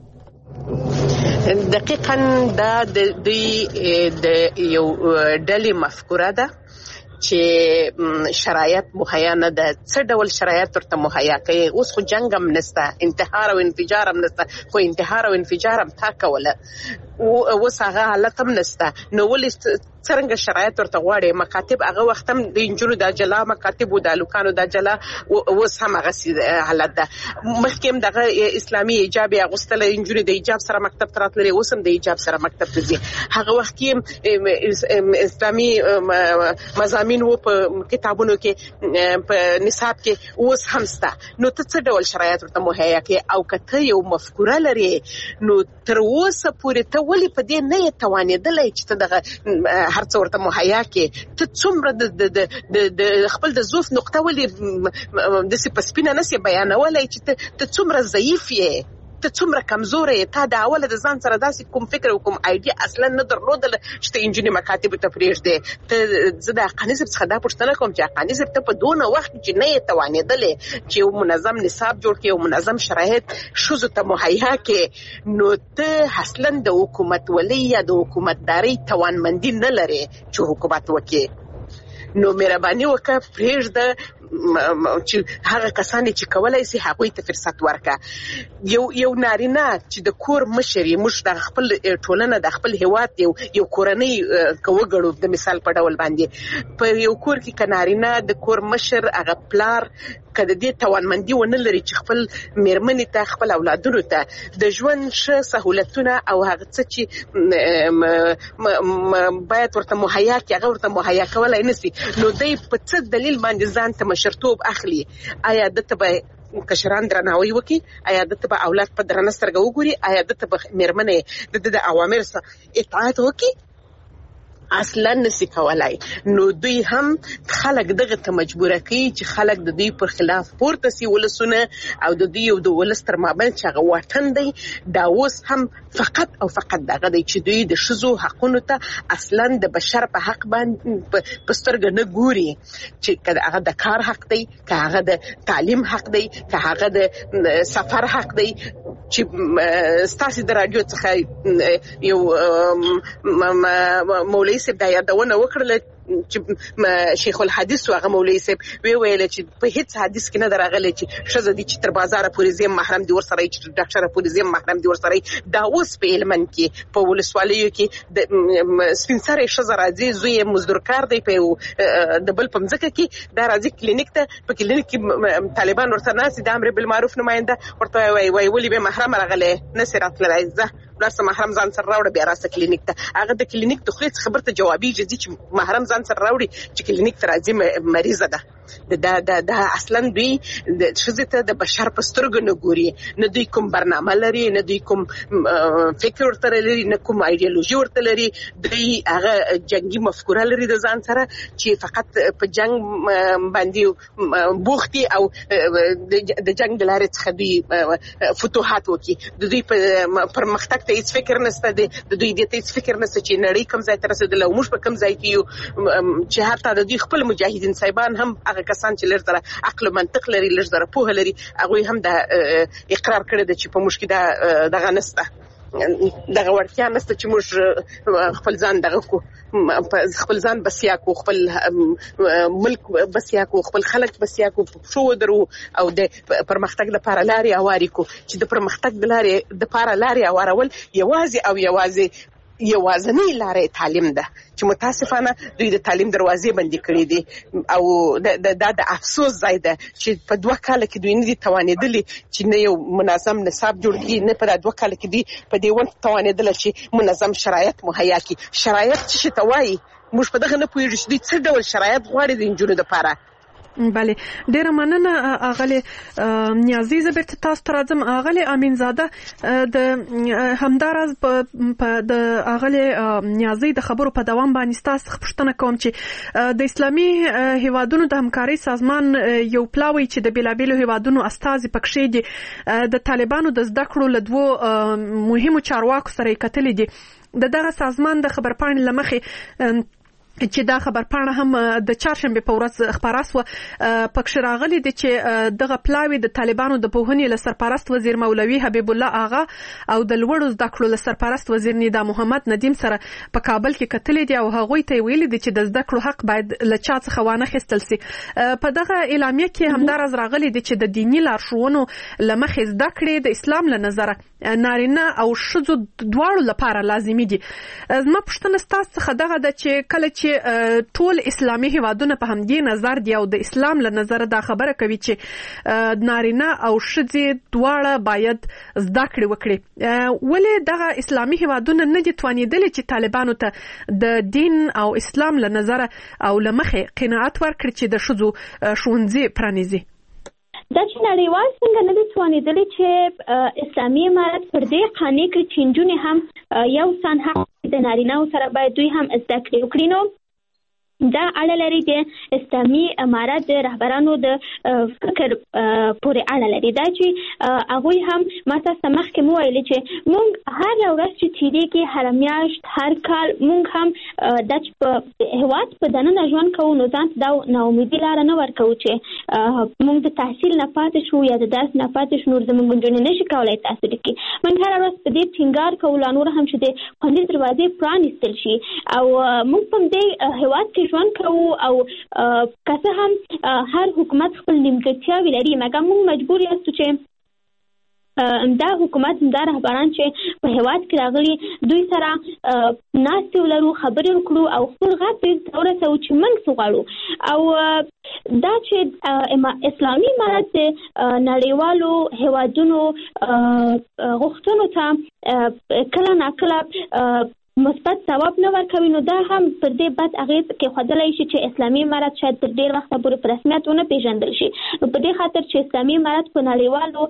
دقیقاً دا د دوی د یو ډلې مفکوره ده چې شرایط مهیا نه ده. څه ډول شرایط ورته مهیا کوي؟ اوس خو جنگ هم نسته، انتحار او انفجار هم نسته، خو انتحار او انفجار هم تا کوله، اوس هغه حالت هم نسته. نو ولې څرنګه شرایط ورته غواړي؟ مکاتب هغه وخت هم د انجونو د جلا مکاتب او د الوکانو د جلا اوس هم هغه حالت ده. مخکې هم دغه اسلامي حجاب اغوستل، انجونو د حجاب سره مکتب ته راتللې، اوس هم د حجاب سره مکتب ته ځي. هغه وخت کې اسلامي مضامین و په کتابونو کې په نصاب کې اوس هم سته. نو ته څه ډول شرایط ورته مهیا کوي؟ او کته یو مفکوره لري نو تر اوسه پورې ته ولې په دې نه توانېدلی چې ته دغه هر څه ورته مهیا کې؟ ته څومره د خپل د ضعف نقطه ولې داسې په سپینه نسې بیانولی چې ته څومره ضعیف یې؟ ته څومره کمزوره یې، تا د اوله د ځان سره داسې کوم فکر او کوم آیډیا اصلا نه درلودله چې ته انجونې مکاتبو ته پرېږدې. ته زه د حقاني صاحب څخه دا پوښتنه کوم چې حقاني صاحب ته په دونه وخت چې نه یې توانېدلې چې یو منظم نصاب جوړ کړي، یو منظم شرایط ښځو ته مهیا کړي، نو ته اصلا د حکومتولۍ یا د حکومتدارۍ توانمندي نه لرې چې حکومت وکړي. نو مهرباني وکړه پرېږده چې هغه کسان چې کولای شي هغوی ته فرصت ورکړه. یو یو نارینه چې د کور مشر یې، موږ د خپل ټولنه د خپل هیواد یو یو کورنۍ که وګڼو د مثال په ډول باندې، په یو کور کې که نارینه د کور مشر هغه پلار که د دې توانمندي ونه لري چې خپل مېرمنې ته خپل اولادونو ته د ژوند ښه سهولتونه او هغه څه چې باید ورته مهیا کړي هغه ورته مهیا کولی نه شي، نو دی په څه دلیل باندې ځان ته مشرتوب اخلي؟ آیا دته به کشران درناوی وکړي؟ آیا دته به اولاد په درنه سترګه وګوري؟ آیا دته به مېرمنې د اوامر سره اطاعت وکړي؟ اصلا نسی کولای. نو دوی هم خلک دغه ته مجبوره کوي چې خلک د دوی پر خلاف پورته سي ولسونه او د دوی او د ولس تر مابین چې هغه واټن دی دا اوس هم فقط او فقط دغه دی چې دوی د ښځو حقونو ته اصلا د بشر په حق باندې په سترګه نه ګوري، چې که هغه د کار حق دی، که هغه د تعلیم حق دی، که هغه د سفر حق دی. چې ستاسې د راډیو څخه یو مولوي صاحب دا یادونه وکړله چې شیخ الحدیث هغه مولوي صاحب وی ویل چې په هیڅ حدیث کې نه درغلی چې ښځه دي چې تر بازاره پورې زیم محرم دي ورسره، چې ډاکټره پورې زیم محرم دي ورسره. دا اوس په هلمند کې په ولسوالیو کې د سپین سرې ښځه راځي، زوی یې مزدورکار دی په د بل په مځکه کې، دا راځي کلینیک ته، په کلینیک کې طالبان ورته ناست دي، د امر بالمعروف نماینده ورته وایي وایي ولې به محرم راغلی نسې راتللی، زه بلاسه محرم ځان سره راوړه بیا راسه کلینیک ته. هغه د کلینیک د خولې څخه برته جوابیږي چې محرم ځان سره راوړي چې کلینیک ته راځي مریضه ده. دا دا دا اصلا دوی د ښځې ته د بشر په سترګو نه ګوري، نه دوی کوم برنامه لري، نه دوی کوم فکر ورته لري، نه کوم ایډیالوژي ورته لري. دوی هغه جنگي مفکوره لري د ځان سره چې فقط په جنگ باندې بوخت دي او د جنگ د لارې څخه دوی فتوحات وکړي. د دوی په پرمختګ ته هیڅ فکر نشته دی، د دوی دې ته هیڅ فکر نشته چې نړۍ کوم ځای ته رسېدله او موږ په کوم ځای کې یو، چې حتی د دوی خپل مجاهدین صاحبان هم هغه کسان چې لږ زره عقل او منطق لري، لږ زره پوهه لري، هغوی هم دا اقرار کړی دی چې په موږ کې دا دغه نشته، دغه وړتیا نشته چې موږ خپل ځان دغه کو، خپل ځان بسیا کو، خپل ملک بسیا کو، خپل خلک بسیا کو، شو درو او د پرمختګ لپاره لارې هوارې کو. چې د پرمختګ د لارې دپاره لارې هوارول یوازې او یوازې یوازنۍ لارې تعلیم ده، چې متاسفانه دوی د تعلیم دروازې بندې کړې دي او دا د افسوس ځای ده چې په دوه کاله کې دوی نه دي توانېدلي چې نه یو منظم نصاب جوړ کړي، نه په دوه کاله کې دوی په دې ونه توانېدله چې منظم شرایط مهیا کړي. شرایط څه شي ته وایي؟ موږ په دغه نه پوهېږو چې دوی څه ډول شرایط غواړي د نجونو دپاره. بله ډیره مننه اغلی نیازی. زه بیرته تاسو ته راځم. اغلی امینزاده د همداراز په د اغلی نیازی د خبرو په دوام باندې تاسو پوښتنه کوم چې د اسلامي هیوادونو د همکارۍ سازمان یو پلاوی چې د بیلابیلو هیوادونو استازي پکښې دي د طالبانو د زده کړو له دوو مهمو چارواکو سره یې کتلي دي. د دغه سازمان د خبرپاڼې له مخې چې دا خبرپاڼه هم د چهارشنبه په ورځ خپاره سوه، پکښې راغلي دي چې دغه پلاوی د طالبانو د پوهنې له سرپرست وزیر مولوي حبیب الله آغا او د لوړو زده کړو له سرپرست وزیر ندا محمد ندیم سره په کابل کې کتلي دي او هغوی ته ویلي دي چې د زده کړو حق باید له چا څخه وانخیستل سي. په دغه اعلامیه کې همداراز راغلي دي چې د دیني لارښوونو له مخې زده کړې د اسلام له نظره نارینه او ښځو دواړو لپاره لازمي دي. زما پوښتنه ستاسو څخه دغه ده چې کله چې ټول اسلامي هیوادونه په همدې نظر دي او د اسلام له نظره دا خبره کوي چې نارینه او ښځې دواړه باید زده کړې وکړي، ولې دغه اسلامي هیوادونه نه دي توانېدلي چې طالبانو ته د دین او اسلام له نظره او له مخې قناعت ورکړي چې د ښځو ښوونځي پرانیزي؟ دا چې نړیوال څنګه نه دي توانېدلي چې اسلامي امارت پر دې قانع کړي چې نجونې هم یو سان حق د نارینه‌و سره باید دوی هم زده کړې وکړي. نو دا اړه لري د اسلامي امارت د رهبرانو د فکر پورې اړه لري. دا چې هغوی هم ما تاسو مخکې مو ویلي چې موږ هر ورځ چې تېرېږي، هر میاشت، هر کال، موږ هم دا چې په هېواد په دننه ژوند کوو، نو ځان ته دا ناامیدي لاره نه ورکوو چې موږ د تحصیل نه پاتې شو یا د درس نه پاتې شو، نور زموږ نجونې نشي کولی تحصیل وکړي. موږ هره ورځ په دې ټینګار کوو لا نور هم چې د خوندي دروازې پرانیستل شي او موږ په دې هېواد کې ژوند کوو او که څه هم هر حکومت خپل نیمګړتیاوې لري، مګر موږ مجبور یاستو چې دا حکومت دا رهبران چې په هېواد کې راغلي دوی سره ناستې ولرو، خبرې وکړو او خپل غږ دې ته ورسوو چې موږ څه غواړو. او دا چې اسلامي امارت د نړیوالو هېوادونو غوښتنو ته کله ناکله مثبت ځواب نه ورکوي، نو دا هم پر دې بد اغېز کېښودلی شي چې اسلامي امارت شاید تر ډېر وخته پورې په رسمیت ونه پېژندل شي. نو په دې خاطر چې اسلامي امارت په نړیوالو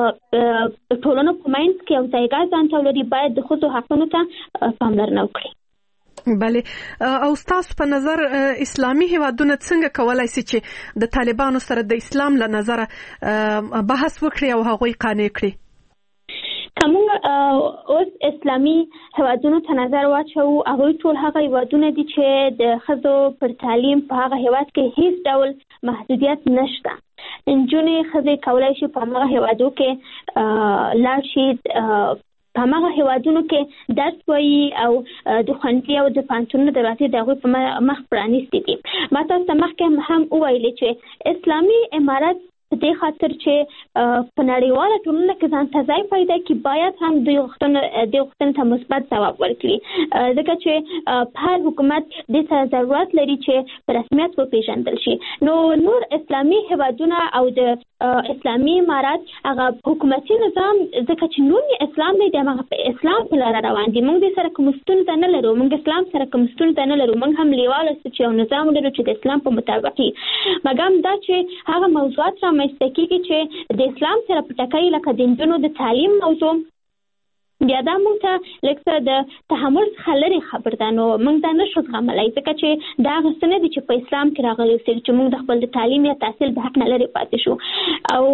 ټولنو په منځ کې یو ځایګاه ځان ته ولري، باید د ښځو حقونو ته پاملرنه وکړي. بله، او ستاسو په نظر اسلامي هیوادونه څنګه کولای شي چې د طالبانو سره د اسلام له نظره بحث وکړي او هغوی قانع کړي؟ که موږ اوس اسلامي هیوادونو ته نظر واچوو، هغوی ټول هغه هیوادونه دي چې د ښځو پر تعلیم په هغه هیواد کې هیڅ ډول محدودیت نشته. نجونې ښځې کولی شي په هماغه هیوادو کې لاړ شي، په هماغه هیوادونو کې درس وایي او د ښوونځي او د پوهنتونونو دروازې د هغوی په مخ پرانیستې دي. ما تاسو ته مخکې هم وویلې چې اسلامي امارت په دې خاطر چې په نړیواله ټولنه کې ځان ته ځای پیدا کړي، باید هم دوی دې غوښتنې ته مثبت ځواب ورکړي، ځکه چې هر حکومت دې سره ضرورت لري چې په رسمیت وپېژندل شي. نو نور اسلامي هیوادونه او د اسلامي امارت هغه حکومتي نظام، ځکه چې نوم یې اسلام دی، د هغه په اسلام په لاره روان دي. موږ دې سره کوم ستونزه نه لرو، موږ اسلام سره کوم ستونزه نه لرو، موږ هم لیواله یو چې یو نظام لرو چې د اسلام په مطابق وي. مګر دا چې هغه موضوعات را رامنځته کېږي چې د اسلام سره په ټکر، لکه د نجونو د تعلیم موضوع، بیا دا موږ ته لږ څه د تحمل څخه لرې خبر ده. نو موږ دا نشو زغملی، ځکه چې دا هغه څه نه دي چې په اسلام کې راغلي اوسېږي چې موږ د خپل د تعلیم یا تحصیل د حق نه لرې پاتې شو. او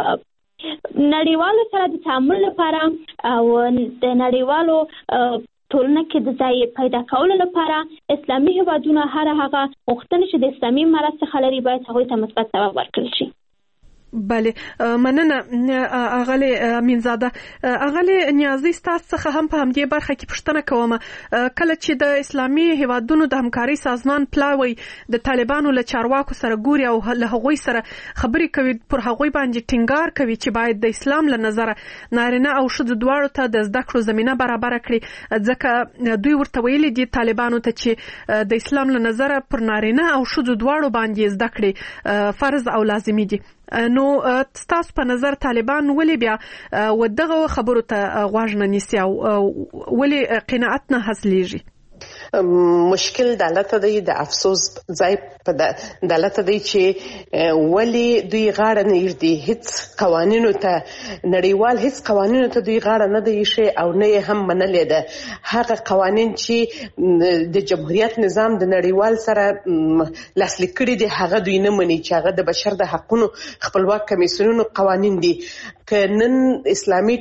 نړیوالو سره د تعامل لپاره او د نړیوالو ټولنه کې د ځای پیدا کولو لپاره اسلامي هیوادونه هر هغه غوښتنې چې د اسلامي امارت څخه لري باید هغوی ته مثبت ځواب ورکړل شي. بله، مننه اغلی امینزاده. اغلی نیازی ستاسو څخه هم په همدې برخه کې پوښتنه کوم. کله چې د اسلامي هیوادونو د همکارۍ سازمان پلاوی د طالبانو له چارواکو سره ګوري او له هغوی سره خبرې کوي، پر هغوی باندې ټینګار کوي چې باید د اسلام له نظره نارینه او ښځو دواړو ته د زده کړو زمینه برابره کړي، ځکه دوی ورته ویلي دي طالبانو ته چې د اسلام له نظره پر نارینه او ښځو دواړو باندې زده کړې فرض او لازمي دي. نو تاسو په نظر طالبان ولې بیا ودغه خبرو ته غوږ نه نیسي او ولې قناعت نه حاصلېږي؟ مشکل دالته دی د افسوس ځای په دالته دی چې ولی دوی غاړه نه ایږدي، هیڅ قوانینو ته نړیوال هیڅ قوانینو ته دوی غاړه نه دی ایښې او نه یې هم منلې ده. هغه قوانین چې د جمهوریت نظام د نړیوال سره لاسلیک کړي دي هغه دوی نه مني، چې هغه د بشر د حقونو خپلواک کمیسیونونو قوانین دي. که نن اسلامي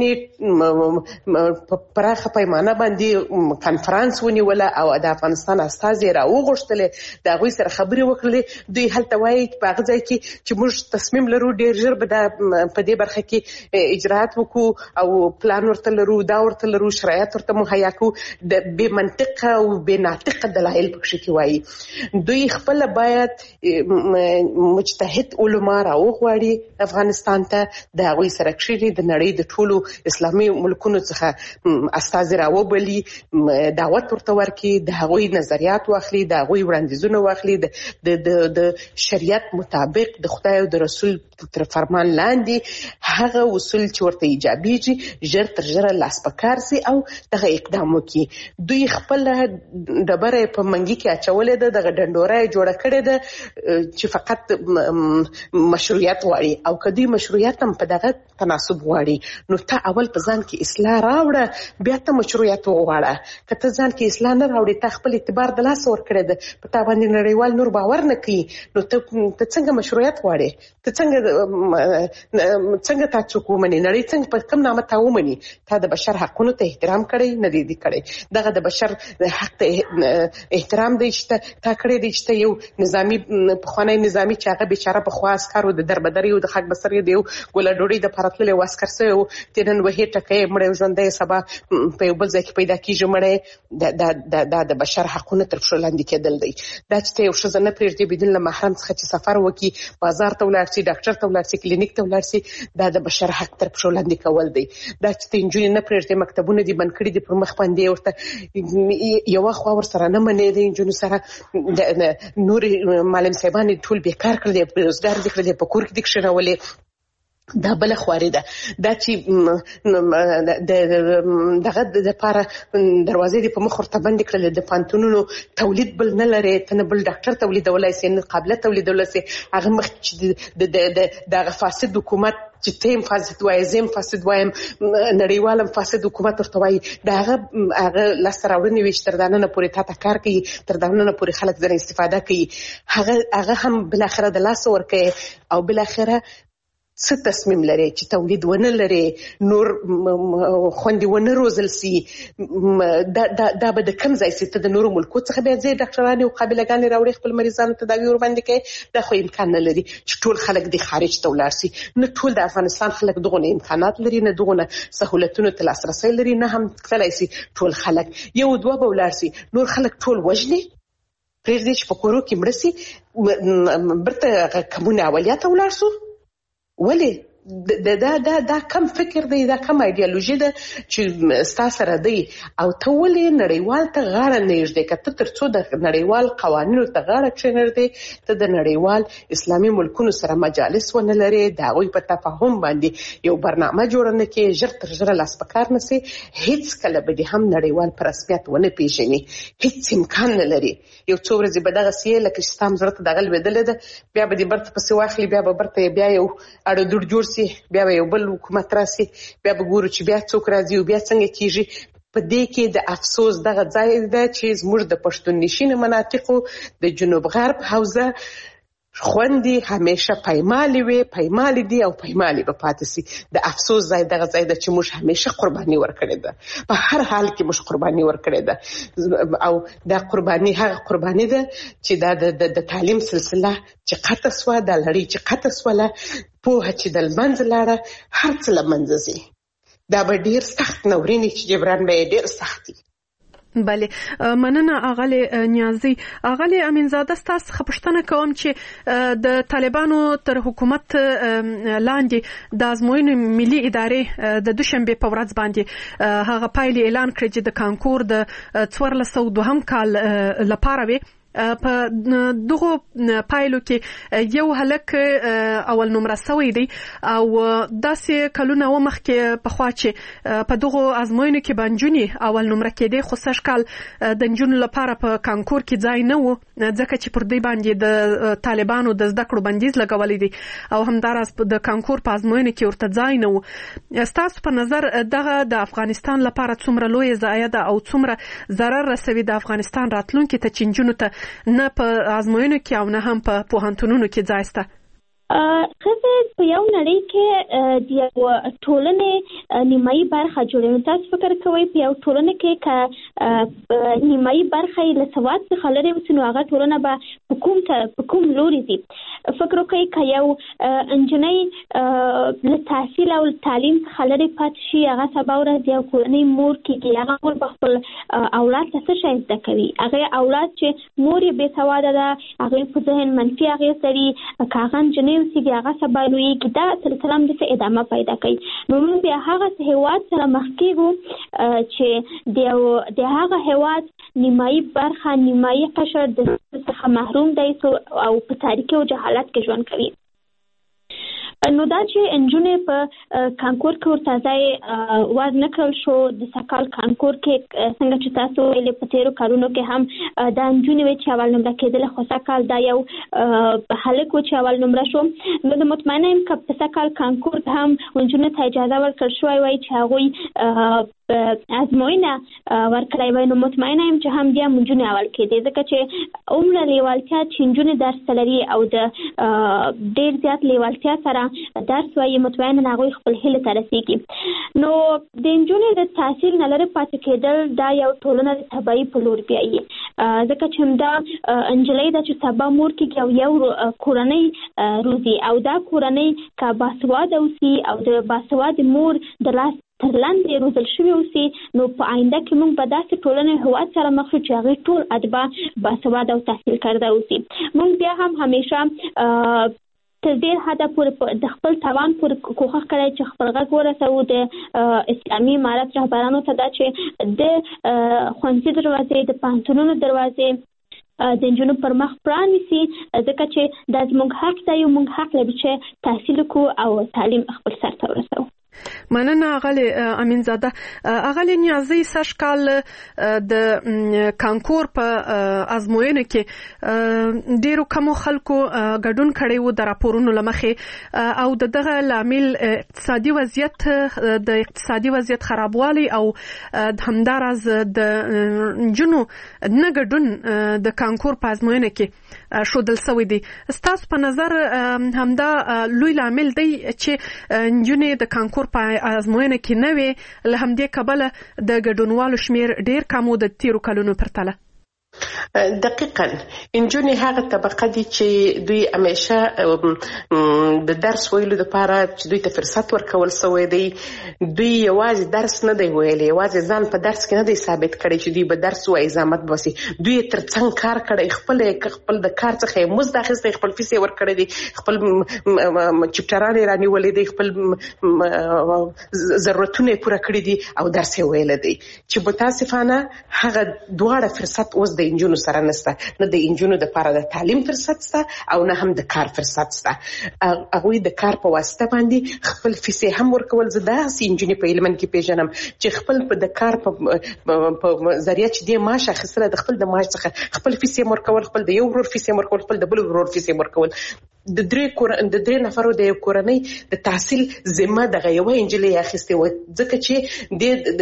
ټولنې په پراخه پیمانه باندې کنفرانس ونیوله او د افغانستان استازي راوغوښتلې، د هغوی سره خبرې وکړلې، دوی هلته وایي په هغه ځای کې چې موږ تصمیم لرو ډېر ژر به دا په دې برخه کې اجراات وکړو او پلان ورته لرو، دا ورته لرو، شرایط ورته مهیا کړو. د بې منطقه او بې ناطقه دلایل پکښې کې وایي. دوی خپله باید مجتهد علما راوغواړي افغانستان ته، د هغوی سره کښېني، د نړۍ د ټولو اسلامي ملکونو څخه استازي راوبلي، دعوت ورته ورکړي، د هغوی نظریات واخلي، د هغوی وړاندیزونه واخلي، د د شریعت مطابق د خدای او د رسول تر فرمان لاندې هغه اصول چې ورته ایجابېږي ژر تر ژره لاس په کار سي او دغه اقدام وکړي. دوی خپله ډبره په منګي کې اچولې ده، دغه ډنډوره یې جوړه کړې ده چې فقط مشروعیت غواړي، او که دوی مشروعیت هم په دغه تناسب غواړي نو ته اول په ځان کې اصلاح راوړه بیا ته مشروعیت وغواړه که ته ځان کې اصلاح نه راوړې ته خپل اعتبار د لاس ورکړی ده په تا باندې نړیوال نور باور نه کوي نو ته ته څنګه مشروعیت غواړې ته څنګه څنګه تا څوک ومني نړۍ څنګه په کوم نامه تا ومني تا د بشر حقونو ته احترام کړی نه دی کړی دغه د بشر حق ته احترام دی چې تا کړی دی چې یو نظامی پخوانی نظامی چې هغه بیچاره په خوا عسکرو د دربدري او د خاک بسر دی ګوله ډوډۍ د پرتللې واسکر سوی او تنن وهي ټکې مړ ژوندې سبا په یو بل ځای کې پیدا کیږي مړ د د د بشر حقونو تر پښو لاندې کېدل دی دا چې یو ښځه نه پرېږدي بدون له محرم څخه چې سفر وکړي بازار ته ولاړ شي ډاکټر ته ولاړ شي کلینیک ته ولاړ شي دا د بشر حق تر پښو لاندې کول دی دا چې نجونې نه پرېږدي مکتبونه دي بند کړي دي پر مخ باندې ورته یو خوا ور سره نه منې دي نجونې سره نور معلم صاحبان ټول بیکار کړل دي روزګار دي کړل په کور کې دي کښنولې دا بل خواري ده دا چې د دغه د لپاره دروازې د په مخ ورته بند کړل د پانتونونو تولید بل نه لري ته بل ډاکټر تولیدولای سي نه قابلیت تولیدولای سي هغه مخ چې د دغه فاسد حکومت چې تیم فاسد وای زم فاسد وایم نړیوالم فاسد حکومت ورته وای دغه هغه لاسته راوړنې وي چې تر دانه پورې تا ته کار کوي تر دانه پورې خلک ځنه استفاده کوي هغه هغه هم بل اخره د لاس ورکه او بل اخره څه تصمیم لري چې تولید ونه لري نور خوندې ونه روزل سي دا دا دا به د کم ځای سي ته د نورو ملکو څخه بیا ځای ډاکټرانو او قابلګانې راوړي خپل مریضانو تداوی ور باندې کوي دا خو امکان نه لري چې ټول خلک د خارج ته ولاړ سي نه ټول د افغانستان خلک دغه امکانات لري نه دغه سہولتونو ته لاسرسي لري نه هم تللی سي ټول خلک یو دوه به ولاړ سي نور خلک ټول وژني پرېږدي چې په کورو کې مړه سي برته کومونه عملیات ولاړ سو ولی دا دا دا دا کم فکر دی دا کم ایدئولوژي ده چې ستا سره دی او ته ولې نړیوال ته غاړه نه ایږدې که ته تر څو د نړیوال قوانینو ته غاړه کښېنږدې ته د نړیوال اسلامي ملکونو سره مجالس ونه لرې د هغوی په تفاهم باندې یو برنامه جوړه نه کړې ژر تر ژره لاس په کار نه سي هیڅ کله به دې هم نړیوال په رسمیت ونه پېژني هیڅ امکان نه لري یو څو ورځې به دغسې یې لکه چې ستا هم زړه ته دغه لوېدلې ده بیا به دې برته پسې واخلي بیا به برته بیا یو اړو دوړ جوړ سي بیا به یو بل حکومت راسي بیا به ګورو چې بیا څوک راځي او بیا څنګه کیږي په دې کې د افسوس دغه ځای ده چې زموږ د پښتون نشین مناطقو د جنوب غرب حوزه خوندي همیشه پایمالي وي پایمالي دي او پایمالي به پاتې سي د افسوس ځای دغه ځای ده چې موږ همیشه قرباني ورکړې ده په هر حال کې موږ قرباني ورکړې ده او دا قرباني هغه قرباني ده چې دا د د تعلیم سلسله چې قطع سوه د لړۍ چې قطع سوله پوهه چې د لمنځه لاړه هر څه له منځه ځي دا به ډېر سخت ناورین چې جبران به یې ډېر سخت وي بله مننه اغلی نیازی اغلی امینزاده ستاسو څخه پوښتنه کوم چې د طالبانو تر حکومت لاندې د ازموینې ملي ادارې د دوشنبه په ورځ باندې هغه پایلې اعلان کړې چې د کانکور د څوارلس سوه دوهم کال لپاره وي په دغه پایلو کې یو هلک اول نمره سوی دی او داسې کلونه و مخکې په خوا چې په دغه ازموینو کې بنجونی اول نمره کېدی خو سږ کال د نجونو لپاره په کانکور کې ځای نه و ځکه چې پر دوی باندې د طالبانو د زده کړو بندیز لګولی دی او همداراز د کانکور په ازموینو کې ورته ځای نه و ستاسو په نظر دغه د افغانستان لپاره څومره لوی ضایعه ده او څومره ضرر رسوي د افغانستان راتلونکي ته چې نجونو ته نه په ازموینو کې او نه هم په پوهنتونونو کې ځای شته ښځې په یو نړۍ کې د یو ټولنې نیمایي برخه جوړوي. تاسو فکر کوئ په یو ټولنه کې که نیمایي برخه یې له سواد څخه لرې وسي نو هغه ټولنه به په کوم په کوم لوري ځي؟ فکر وکړئ که یو نجلۍ له تحصیل او تعلیم څخه لرې پاتې شي هغه سبا ورځ یو کورنۍ مور کېږي هغه مور به خپل اولاد ته څه شی زده کوي؟ هغې اولاد چې مور یې بې سواده ده هغې په ذهن منفي اغېز لري که هغه نجلۍ اوسېږي هغه سبا لویېږي دا سلسله همداسې ادامه پیدا کوي. نو موږ بیا هغه هېواد سره مخ کېږو چې د هغه هېواد نیمایي برخه نیمایي قشر د څخه محروم دی او په تاریکۍ او جهالت کې ژوند کوي. نو دا چې انجونې په کانکور کې ورته ځای ور نه کړل شو د سکال کانکور کې څنګه چې تاسو ویلې په تیرو کارونو کې هم دا انجونې وي چې اول نمره کېدل خو سکال دا یو هلک و چې اول نمره شو نو د مطمئنه یم که په سکال کانکور هم انجونې ته اجازه ورکړل شوی وای چې هغوی ازموینه ورکړی وای نو مطمئنه یم چې هم بیا انجونې اول کېدې ځکه چې عمره لیوالتیا چې انجونې درس لري او د ډېر زیات لیوالتیا سره درس وایي مطمئنه هغوی خپل هیلې ته رسېږي نو د انجونې د تحصیل نه لرې پاتې کېدل دا یو ټولنه د تباهي په لور بیایي ځکه چې همدا نجلۍ ده چې سبا مور کېږي او یو کورنۍ روزي او دا کورنۍ که باسواده اوسي او د باسوادې مور د لاس تر لاندې روزل شوي اوسي نو په آینده کې موږ به داسې ټولنې هېواد سره مخ شو چې هغوی ټول اتباع باسواده او تحصیل کرده اوسي موږ بیا هم همیشه تر ډېر حده پورې د خپل توان پورې کوښښ کړی چې خپل غږ ورسوو د اسلامي امارت رهبرانو ته دا چې د ښوونځي دروازې د پوهنتونونو دروازې د نجونو پر مخ پرانیسي ځکه چې دا زموږ حق دی او موږ حق لرو چې تحصیل وکړو او تعلیم خپل سر ته ورسوو. مننه اغلی امینزاده. اغلی نیازی سږ کال د کانکور په ازموینه کې ډیرو کمو خلکو ګډون کړی وو د راپورونو لمخې او د دغه لامل اقتصادي وضعیت د اقتصادي وضعیت خرابوالی او همداراز د جنو نه ګډون د کانکور په ازموینه کې شودل سوی دی. ستاسو په نظر همدا لوی لامل دی چې جنې د کانکور په ازموینه کې نه وي له همدې کبله د ګډونوالو شمیر ډیر کم و د تیرو کلونو پرتله؟ دقیقاً انجونې هغه طبقه دي چې دوی همیشه د درس ویلو لپاره چې دوی ته فرصت ورکول سوی دی دوی یوازې درس نه دی ویلی یوازې ځان په درس کې نه دی ثابت کړی چې دوی به درس وایي زحمت باسي دوی یې تر څنګ کار کړی خپل خپل د کار څخه یې مزد اخیستی خپل فیس یې ورکړی دی خپل چپټران یې رانیولی دی خپل ضرورتونه یې پوره کړي دي او درس یې ویلی دی چې متاسفانه هغه دواړه فرصت اوس د انجونو سره نشته نه د انجونو د پاره د تعلیم فرصت شته او نه هم د کار فرصت شته هغوی د کار په واسطه باندې خپل فیس هم ورکول زه داسې انجونې په هلمند کې پیژنم چې خپل په د کار په ذریعه چې دی معاش اخیستله د خپل د معاش څخه خپل فیس یې ورکول خپل د یو ورور فیس یې ورکول خپل د بل ورور فیس یې ورکول د درې کور د درې نفرو د یو کورنۍ د تحصیل ذمه دغه یوه نجلۍ اخیستې وه ځکه چې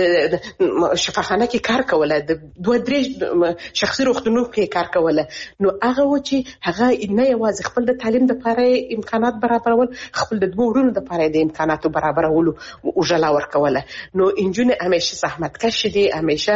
د شفاخانه کې کار کوله د دوه درې شخصي روغتونونو کې کار کوله نو هغه و چې هغه نه یوازې خپل د تعلیم دپاره امکانات برابرول خپل د دوه وروڼو دپاره د امکاناتو برابرولو اجله ورکوله نو نجونې همیشه زحمتکشې دي همیشه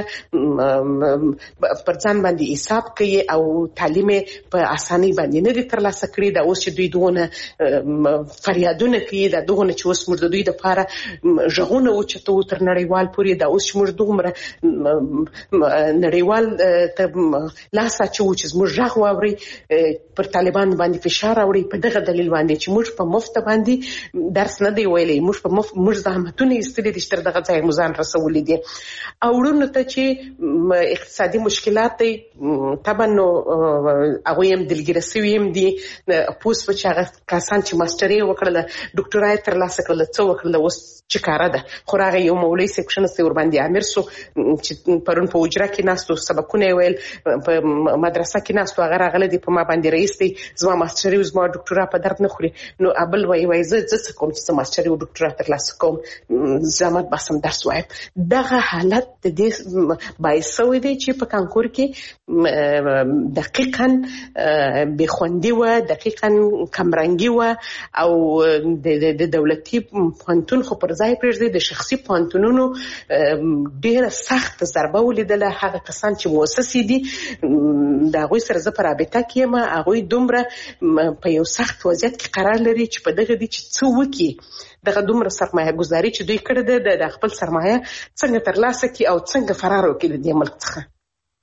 پر ځان باندې حساب کوي او تعلیم په اسانۍ باندې نه دي ترلاسه کړي دا اوس چې دوی دغونه فریادونه کوي دا دغونه چې اوس موږ د دوی دپاره غږونه اوچتو تر نړیوال پورې دا اوس چې موږ دومره نړیوال ته لاس اچوو چې زموږ غږ واوري پر طالبان باندې فشار راوړي په دغه دلیل باندې چې موږ په مفت باندې درس نه دی ویلی موږ په مفت موږ زحمتونه ایستلي دي چې تر دغه ځایه مو ځان رسولي دي او وروڼو ته چې اقتصادي مشکلات دی طبعا نو هغوی هم دلګیره سوي هم دي پوس په چې هغه کسان چې ماسټري یې وکړله ډاکټرا یې ترلاسه کړله څه وکړله اوس چې کاره ده خو راغی یو مولوي صاحب کښېنستی ورباندې امیر سو چې پرون په حجره کې ناستو سبقونه یې ویل په مدرسه کې ناستو هغه راغلی دی په ما باندې رئیس دی زما ماسټري او زما ډاکټرا په درد نه خوري نو بل وایي وایي زه زه څه کوم چې زه ماسټري او ډاکټرا ترلاسه کوم زحمت باسم درس وایم دغه حالت د دې باعث شوی دی چې په کانکور کې دقیقاً بېخوندي وه دقیقاً کمرنګي وه او د دولتي پوهنتون خو پر ځای پرېږدي د شخصي پوهنتونونو ډېره سخته ضربه ولیدله هغه کسان چې مؤسسې دي د هغوی سره زه په رابطه کې یم هغوی دومره په یو سخت وضعیت کې قرار لري چې په دغه دي چې څه وکړي دغه دومره سرمایه گذاري چې دوی کړې ده د خپل سرمایه څنګه ترلاسه کړي او څنګه فرار وکړي د دې ملک څخه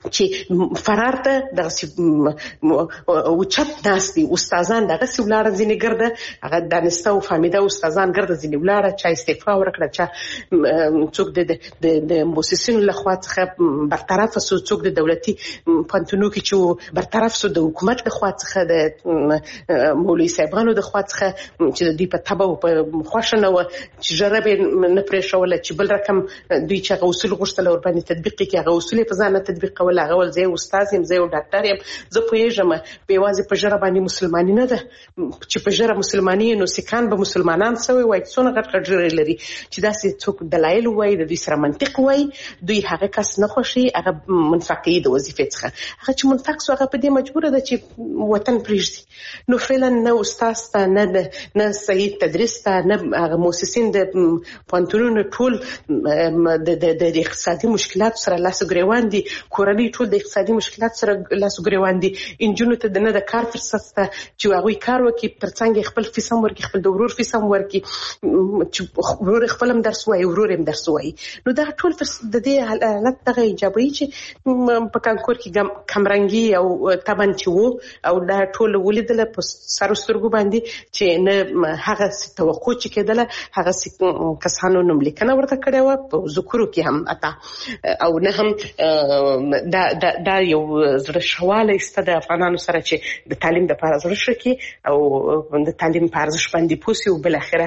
چې فرار ته دغه اوچت ناس دي استادان دغه سیولار ځینې ګرده هغه دانسته او فهمیده استادان ګرده ځینې ولاره چا استعفا ورکړه چا څوک د د موسسینو لخوا څخه برطرف سو څوک د دولتي پانتونو کې چې برطرف سو د حکومت لخوا څخه د مولوی صاحبانو د خوا څخه چې د دې په تبه او په خوښنه و چې جربه نه پرېښول چې بل رقم دوی چې اصول غوښتل ور باندې تطبیق کې هغه اصول په ځان تطبیق هغه ول زه استاد یم زه یو ډاکټر یم زه پوهیږم په یوازې په ژبه باندې مسلمانۍ نه ده چې په ژبه مسلمانۍ نو سکان به مسلمانان سوي وای څونه غټ غټ ژبه لري چې داسې څوک دلایل وای د دې سره منطق وای دوی هغه کس نه خوشي هغه منفقي د وظیفې څخه هغه چې منفق سو هغه په دې مجبور ده چې وطن پریږدي نو فعلا نه استاد ته نه نه صحیح تدریس ته نه هغه مؤسسین د پانتونونو ټول د اقتصادي مشکلات سره لاس ګریوان دي کورنۍ ټول د اقتصادي مشکلات سره لاس ګریوان دي انجونو ته د نه د کار فرصت ته چې هغه کار وکړي ترڅنګ خپل فیسم ورکړي خپل د ورور فیسم ورکړي چې ورور خپلم درس وایي ورور هم درس وایي نو دا ټول د دې حالت دغه ایجابي چې په کانکور کې کمرنګي او تبن چې وو او دا ټول ولیدل په سر سترګو باندې چې نه هغه توقع چې کېدله هغه کسانو نوم لیکنه ورته کړې و په ذکرو کې هم اتا او نه هم دا دا یو زړه شواله است د افغانانو سره چې د تعلیم د لپاره زړه شکی او د تعلیم په ارزښت باندې پوسی او بل اخره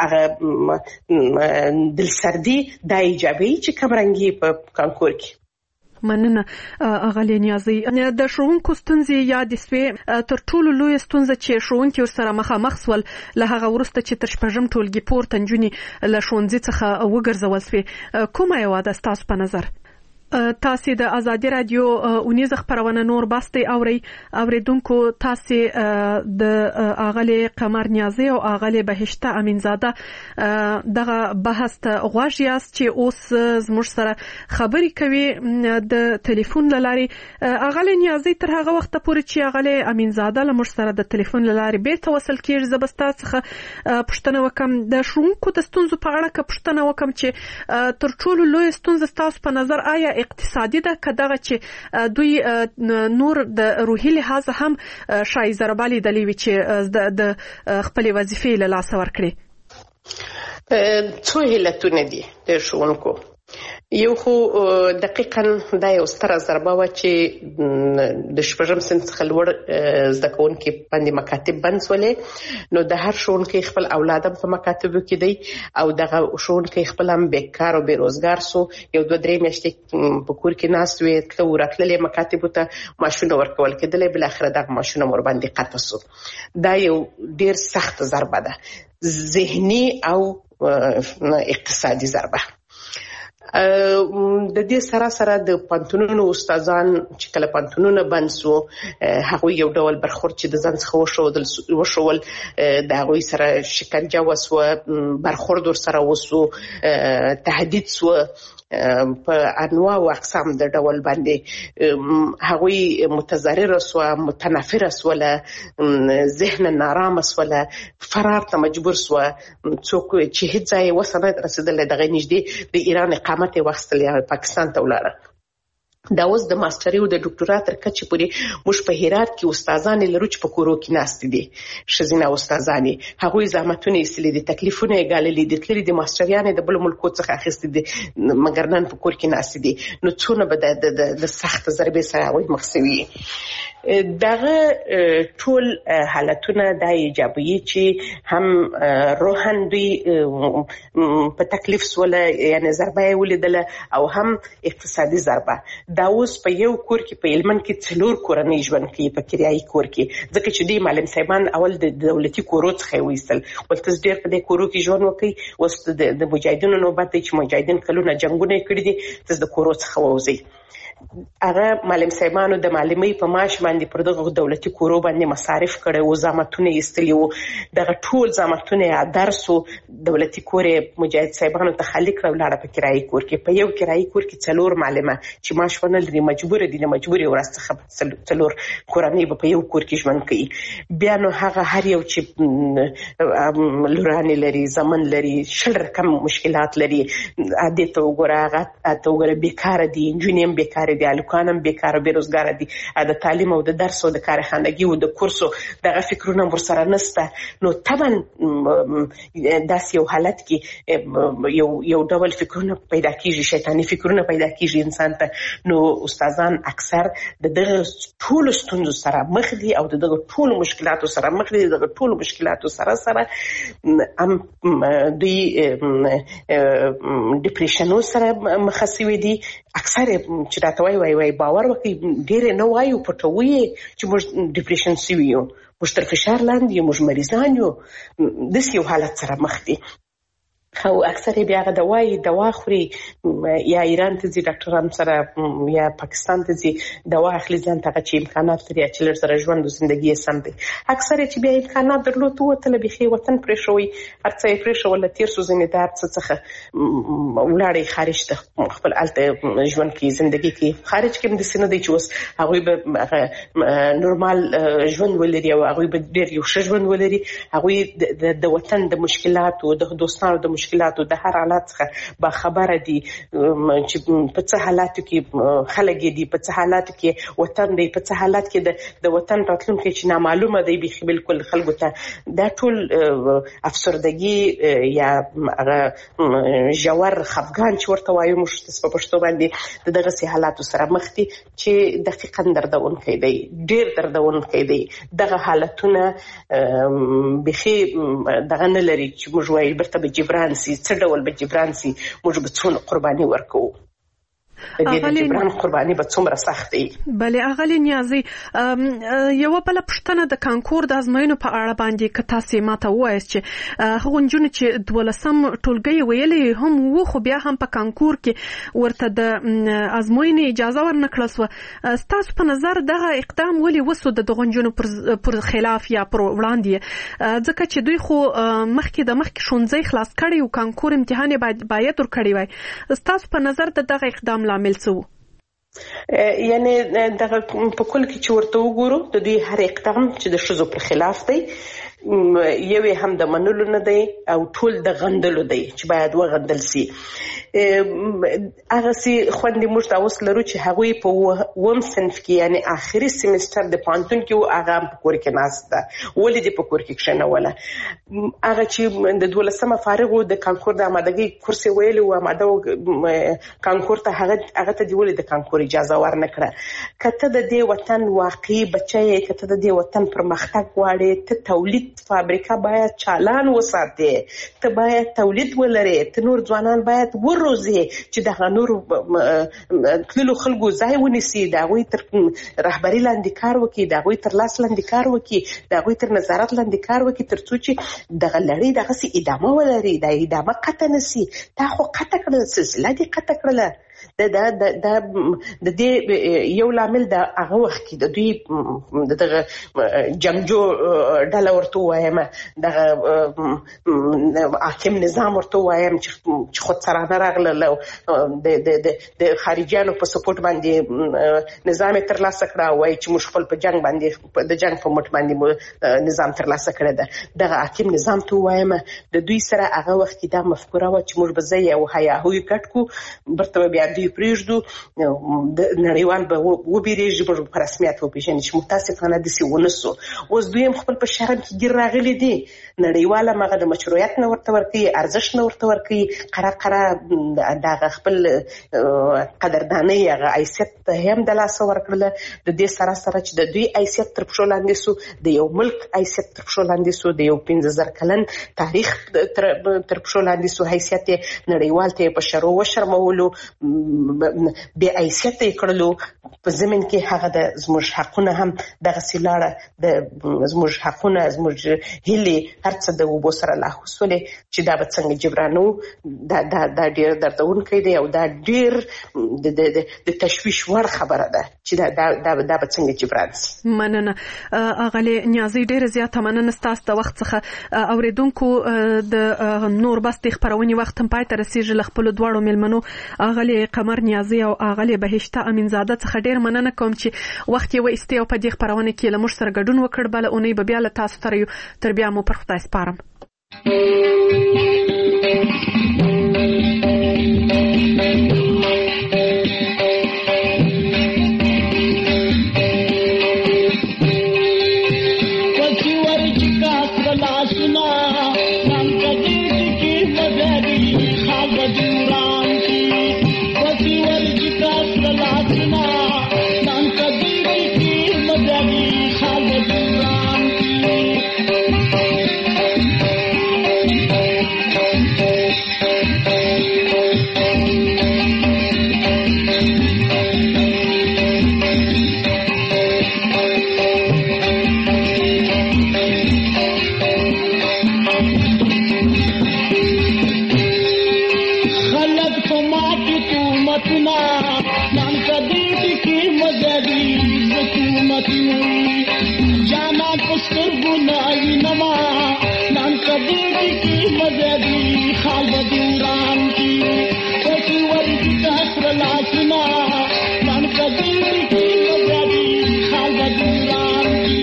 هغه دل سردی د ایجابي چې کمرنګي په کانکور کې مننه اغلی نیازي د شروونکو ستونزې یا د سوي تر ټولو لوی ستونزه چې شروونکي ورسره مخامخ سول له هغه ورسته چې تر شپږم ټولګي پورته نجونې له ښوونځي څخه وګرځول سوې کومه یو ده ستاسو په نظر تاسو د ازادي رادیو اونیزه خبرونه نور باسته اوري اوریدونکو تاسو د اغلی قمر نیازي او اغلی بهشته امینزاده دغه بحث ته غواړي چې اوس زموږ سره خبري کوي د ټلیفون لاري اغلی نیازي تر هغه وخت پورې چې اغلی امینزاده لمر سره د ټلیفون لاري به تواصل کیږي زبستا څخه پښتنه وکم د شونکو د ستونزو په اړه ک پښتنه وکم چې تر ټولو لوی ستونزه تاسو په نظر آیا اقتصادي ده کداغه چې دوی نور د روحي لحاظ هم شای زربالي د لیوي چې د خپل وظیفې له لاس ورکړي څو هلتونه دي د شونکو یو خو دقیقاً دا یو ستره ضربه و چې د شپږم صنف څخه لوړ زده کوونکي باندې مکاتب بند شولې نو د هر ښوونکي خپل اولاد په مکاتبو کې دی او دغه ښوونکي خپل هم بیکار او بیروزګار سو یو دوه درې میاشتې په کور کې ناست وي تل وراتللې مکاتبو ته ماشونه ورکول کېدلې بل اخر دغه ماشونه ور باندې قطع سو دا یو ډیر سخت ضربه ده ذهني او اقتصادي ضربه د دې سره سره د پانتونونو استادان چې کله پانتونونه بند سو هغه یو ډول برخورد چې د ځان څخه وشول وشول د هغه سره شکنجه وسو برخورد ور سره وسو تهدید سو په انواع او اقسام د ډول باندې هغوی متضرر سو متنفر سو له ذهن نارام سو له فرار ته مجبور سو څوک چې هیڅ ځای وسنه رسیدل دغه نږدې د ایران اقامت واخستل یا پاکستان ته ولاړه دا اوس د ماستري او د ډاکټرا تر کچې پورې موږ په هرات کې استادان لرو چې په کورو کې ناست دي شزینه استادان هغوی زحمتونه یې د تکلیفونه یې ګاللي دي تللي د ماستریان د بل ملکو څخه اخیستي دي مګر نن په کور کې ناست دي نو څونه به د سخت ضربې سره هغوی مخ شوي دغه ټول حالتونه د ایجابي چې هم روحان دوی په تکلیف سول یعنی ضربه ولیدله او هم اقتصادي ضربه دا اوس په یو کور کې په هلمند کې څلور کورنۍ ژوند کوي په کریایي کور کې ځکه چې دوی معلم صاحبان اول د دولتي کورو څخه وایستل ولته ډېر په دې کورو کې ژوند وکړي اوس د مجاهدینو نوبت دی چې مجاهدین کلونه جنګونه یې کړي دي تاسو د کورو څخه ووځئ هغه معلم صاحبانو د معلمۍ په معاش باندې پر دغه دولتي کورو باندې مصارف کړي او زامتونه یې استلی وو دغه ټول زامتونه درسو دولتي کورې مجاهد صاحبانو ته خالق راولاړه په کرایي کور کې په یو کرایي کور کې څلور معلمه چې معاش ونه لري مجبور دي نه مجبور ورسته څلور کورنۍ په یو کور کې ژوند کوي بیا نو هغه هر یو چې لورانې لري زمن لري شل رقم مشکلات لري عادي ته وګوره هغه ته وګوره بیکاره دي انجونیم بیکاره دی، د هلکان هم بیکاره بېروزګاره دي، د تعلیم او د درس او د کارخانګي او د کورسو دغه فکرونه ورسره نشته. نو طبعا داسې یو حالت کې یو یو ډول فکرونه پیدا کیږي، شیطاني فکرونه پیدا کیږي انسان ته. نو استادان اکثر د دغه ټولو ستونزو سره مخ دي او د دغه ټولو مشکلاتو سره مخ دي. دغه ټولو مشکلاتو سره سره هم دوی ډیپریشنو سره مخ شوي دي. اکثر چې راته وایي وایي وایي باور وکړئ ډېرې نه وایو، پټوي چې موږ ډیپریشن شوي یو، موږ تر فشار لاندې یو، موږ مریضان یو. داسې یو حالت سره مخ دي. او اکثر بیا هغه دوايي دوا خوري، یا ایران ته ځي ډاکټران سره یا پاکستان ته ځي دوا اخلي ځان ته چې امکانات لري چې لږ سره ژوند او زندگی یې سم دی. اکثر چې بیا امکانات درلود وته بيخي وطن پرې شوی، هرڅه یې پرې شو، تیر سو زمیندار څه څخه ولاړې خارج ته خپل الته ژوند کې زندگی کې خارج کې د سینې دی چې اوس هغه به نورمال ژوند ولري او هغه به ډېر یو ښه ژوند ولري. هغه د وطن د مشکلاتو د دوستانو د مشکلاتو د هر حالت څخه با خبره دي چې په څه حالاتو کې خلک دي، په څه حالاتو کې وطن دی، په څه حالات کې د د وطن راتلونکي چې نامعلومه دی بيخي بالکل خلکو ته. دا ټول افسردګي یا ژور خفګان چې ورته وایو موږ په پښتو باندې د دغه سي حالاتو سره مخ دي چې دقیقاً دردونکي دی، ډېر دردونکي دی. دغه حالتونه بيخي دغه نه لري چې موږ وایو برته به جبران سي، څه ډول به جبران سي، موږ به څونه قرباني ورکوو. د دې جبران قرباني به څومره سخت دی. بله اغلی نیازي، یو بل پښتنه د کانکور د ازموینو په اړه باندې که تاسو ماته وایاست چې هغه نجونې چې دولسم ټولګي ویلې هم وو خو بیا هم په کانکور کې ورته د ازموینې اجازه ورنکړل سو، تاسو په نظر دغه اقدام ولې وسو د دغه نجونو پر خلاف یا پر وړاندې؟ ځکه چې دوی خو مخکې د مخکې ښوونځی خلاص کړی او کانکور امتحان باید باید ورکړی وای. تاسو په نظر د دغه اقدام لامل څه وو؟ یعنی دغه په کل کې چې ورته وګورو د دوی هر اقدام چې د ښځو پر خلاف دی یوې هم د منلو نه دی او ټول د غندلو دی چې باید وغندل سي. هغه سي خوندې موږ ته اوس لرو چې هغوی په اووم صنف کې یعنی آخري سیمستر د پوهنتون کې هغه هم په کور کې ناست ده. ولې دې په کور کې کښېنوله؟ هغه چې د دولسمه فارغ و د کانکور د آمادګۍ کورس یې ویلی و، آماده کانکور ته هغه هغه ته دې ولې د کانکور اجازه ورنه کړه؟ که ته د دې وطن واقعي بچی یې، که ته د دې وطن پرمختګ غواړې، ته تولید فابریکه باید چالان وساتې، ته باید تولید ولرې، ته نور ځوانان باید وروزې چې دغه نور تللو خلکو ځای ونیسي، د هغوی تر رهبري لاندې کار وکړي، د هغوی تر لاس لاندې کار وکړي، د هغوی تر نظارت لاندې کار وکړي، تر څو چې دغه لړۍ دغسې ادامه ولري، دا ادامه قطع نه سي. تا خو قطع کړله، سلسله دې قطع کړله. د د د د دې یو لامل د هغه وخت کې د دوی دغه جنگجو ډله ورته وایم، دغه حاکم نظام ورته وایم چې خودسرانه راغله د د د خارجيانو په سپورټ باندې نظام ترلاسه کړه، وایي چې موږ خپل په جنگ باندې د جنگ په مټ باندې نظام ترلاسه کړی ده. دغه حاکم نظام ته وایم د دوی سره هغه وخت کې دا مفکوره وه چې موږ به ځای او هیاهوی کټ کړو، برته بیا دوی پرېږدو، نړیوال به وبېرېږي، موږ په رسمیت وپېژني چې متاسفانه داسې ونه سو. اوس دوی هم خپل په شرم کې ګیر راغلي دي، نړیوال هم هغه د مشروعیت نه ورته ورکوي، ارزښت نه ورته ورکوي، قره قره دغه خپل قدردانۍ هغه حیثیت هم د لاسه ورکړله. د دې سره سره چې د دوی حیثیت تر پښو لاندې سو، د یو ملک حیثیت تر پښو لاندې سو، د یو پنځه زره کلن تاریخ تر پښو لاندې سو، حیثیت یې نړیوال ته په شر وشرمولو، بې حیثیته یې کړلو. په زمین کې هغه د زموږ حقونه هم دغسې لاړه، د زموږ حقونه، زموږ هیلې هر څه د اوبو سره لاهو سولې چې دا به څنګه جبرانو. دا دا ډېر دردونکی دی او دا ډېر د تشویش وړ خبره ده چې دا دا دا به څنګه جبران سي. مننه اغلې نیازي، ډېره زیاته مننه ستاسو د وخت څخه. اوریدونکو د نور بس د خبرونې وخت هم پای ته رسېږي. له خپلو دواړو مېلمنو اغلې قمر نیازي او اغلې بهشته امینزاده څخه ډېر مننه کوم چې وخت یې وایستې او په دې خبرونه کې له موږ سره ګډون وکړ. بله اونۍ به بیا له تاسو سره یو، تر بیا مو پر خدای سپارم. जाना पुस्तर गुनाई नमा नान कदीरी की मजदी खाल बदूरान की कोसी वर्दी कसर लासना नान कदीरी की मजदी खाल बदूरान की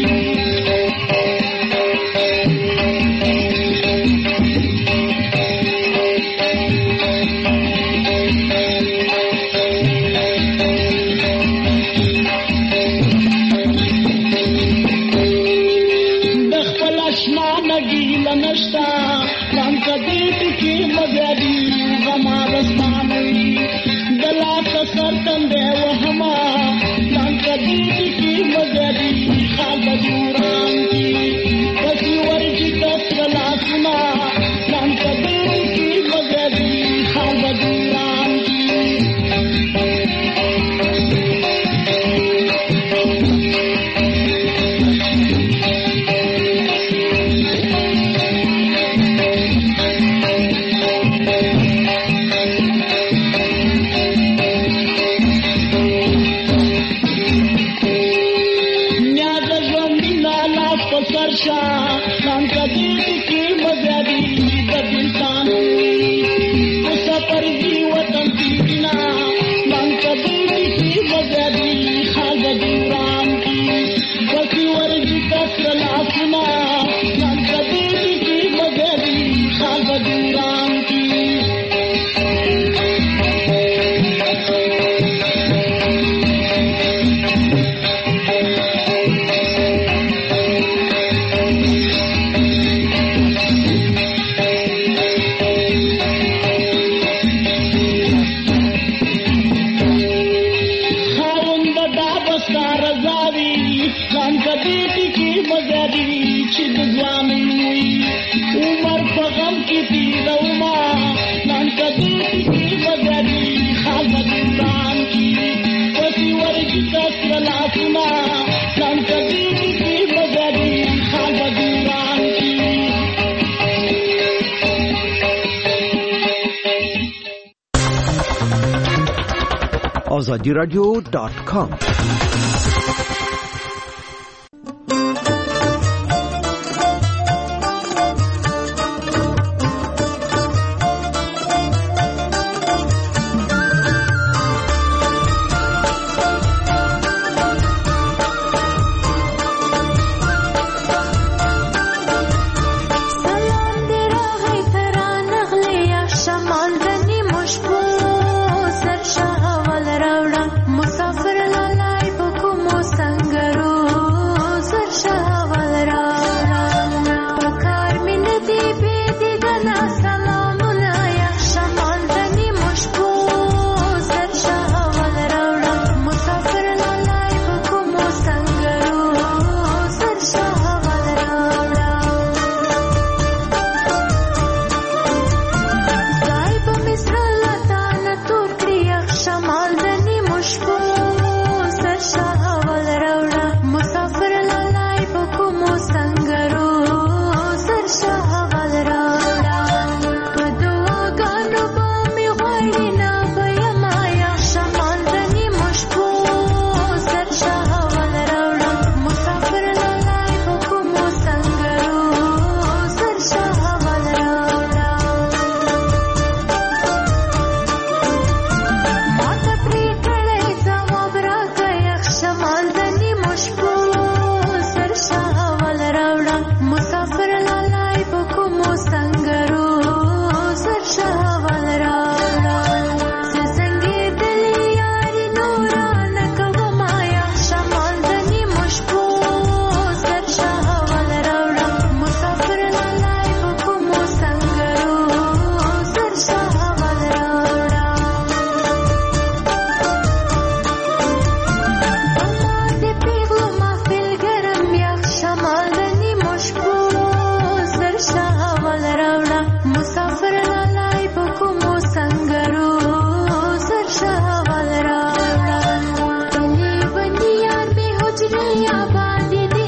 नशा नाम कदीट की मजदी गमारस्तानी दला कसर तंदे वो हमा नाम कदीट की मजदी खाल बजूरान की कसी वर्जी कसर लासना नाम कदीट की मजदी खाल बजूरान की नाम कदीट की मजदी बदिलतानी मुसाफर की वतन की बिना नाम कदीट की मजदी खाल बदूरान की कसी वर्जी कसर लासना नाम कदीट की मजदी खाल बदूरान की उमर पगम की तीरमा नान कदीट की मजदी खाल बदूरान की कसी वर्जी कसर लासना नान कदीट की मजदी खाल बदूरान की azadi radio dot com दुनिया बांधी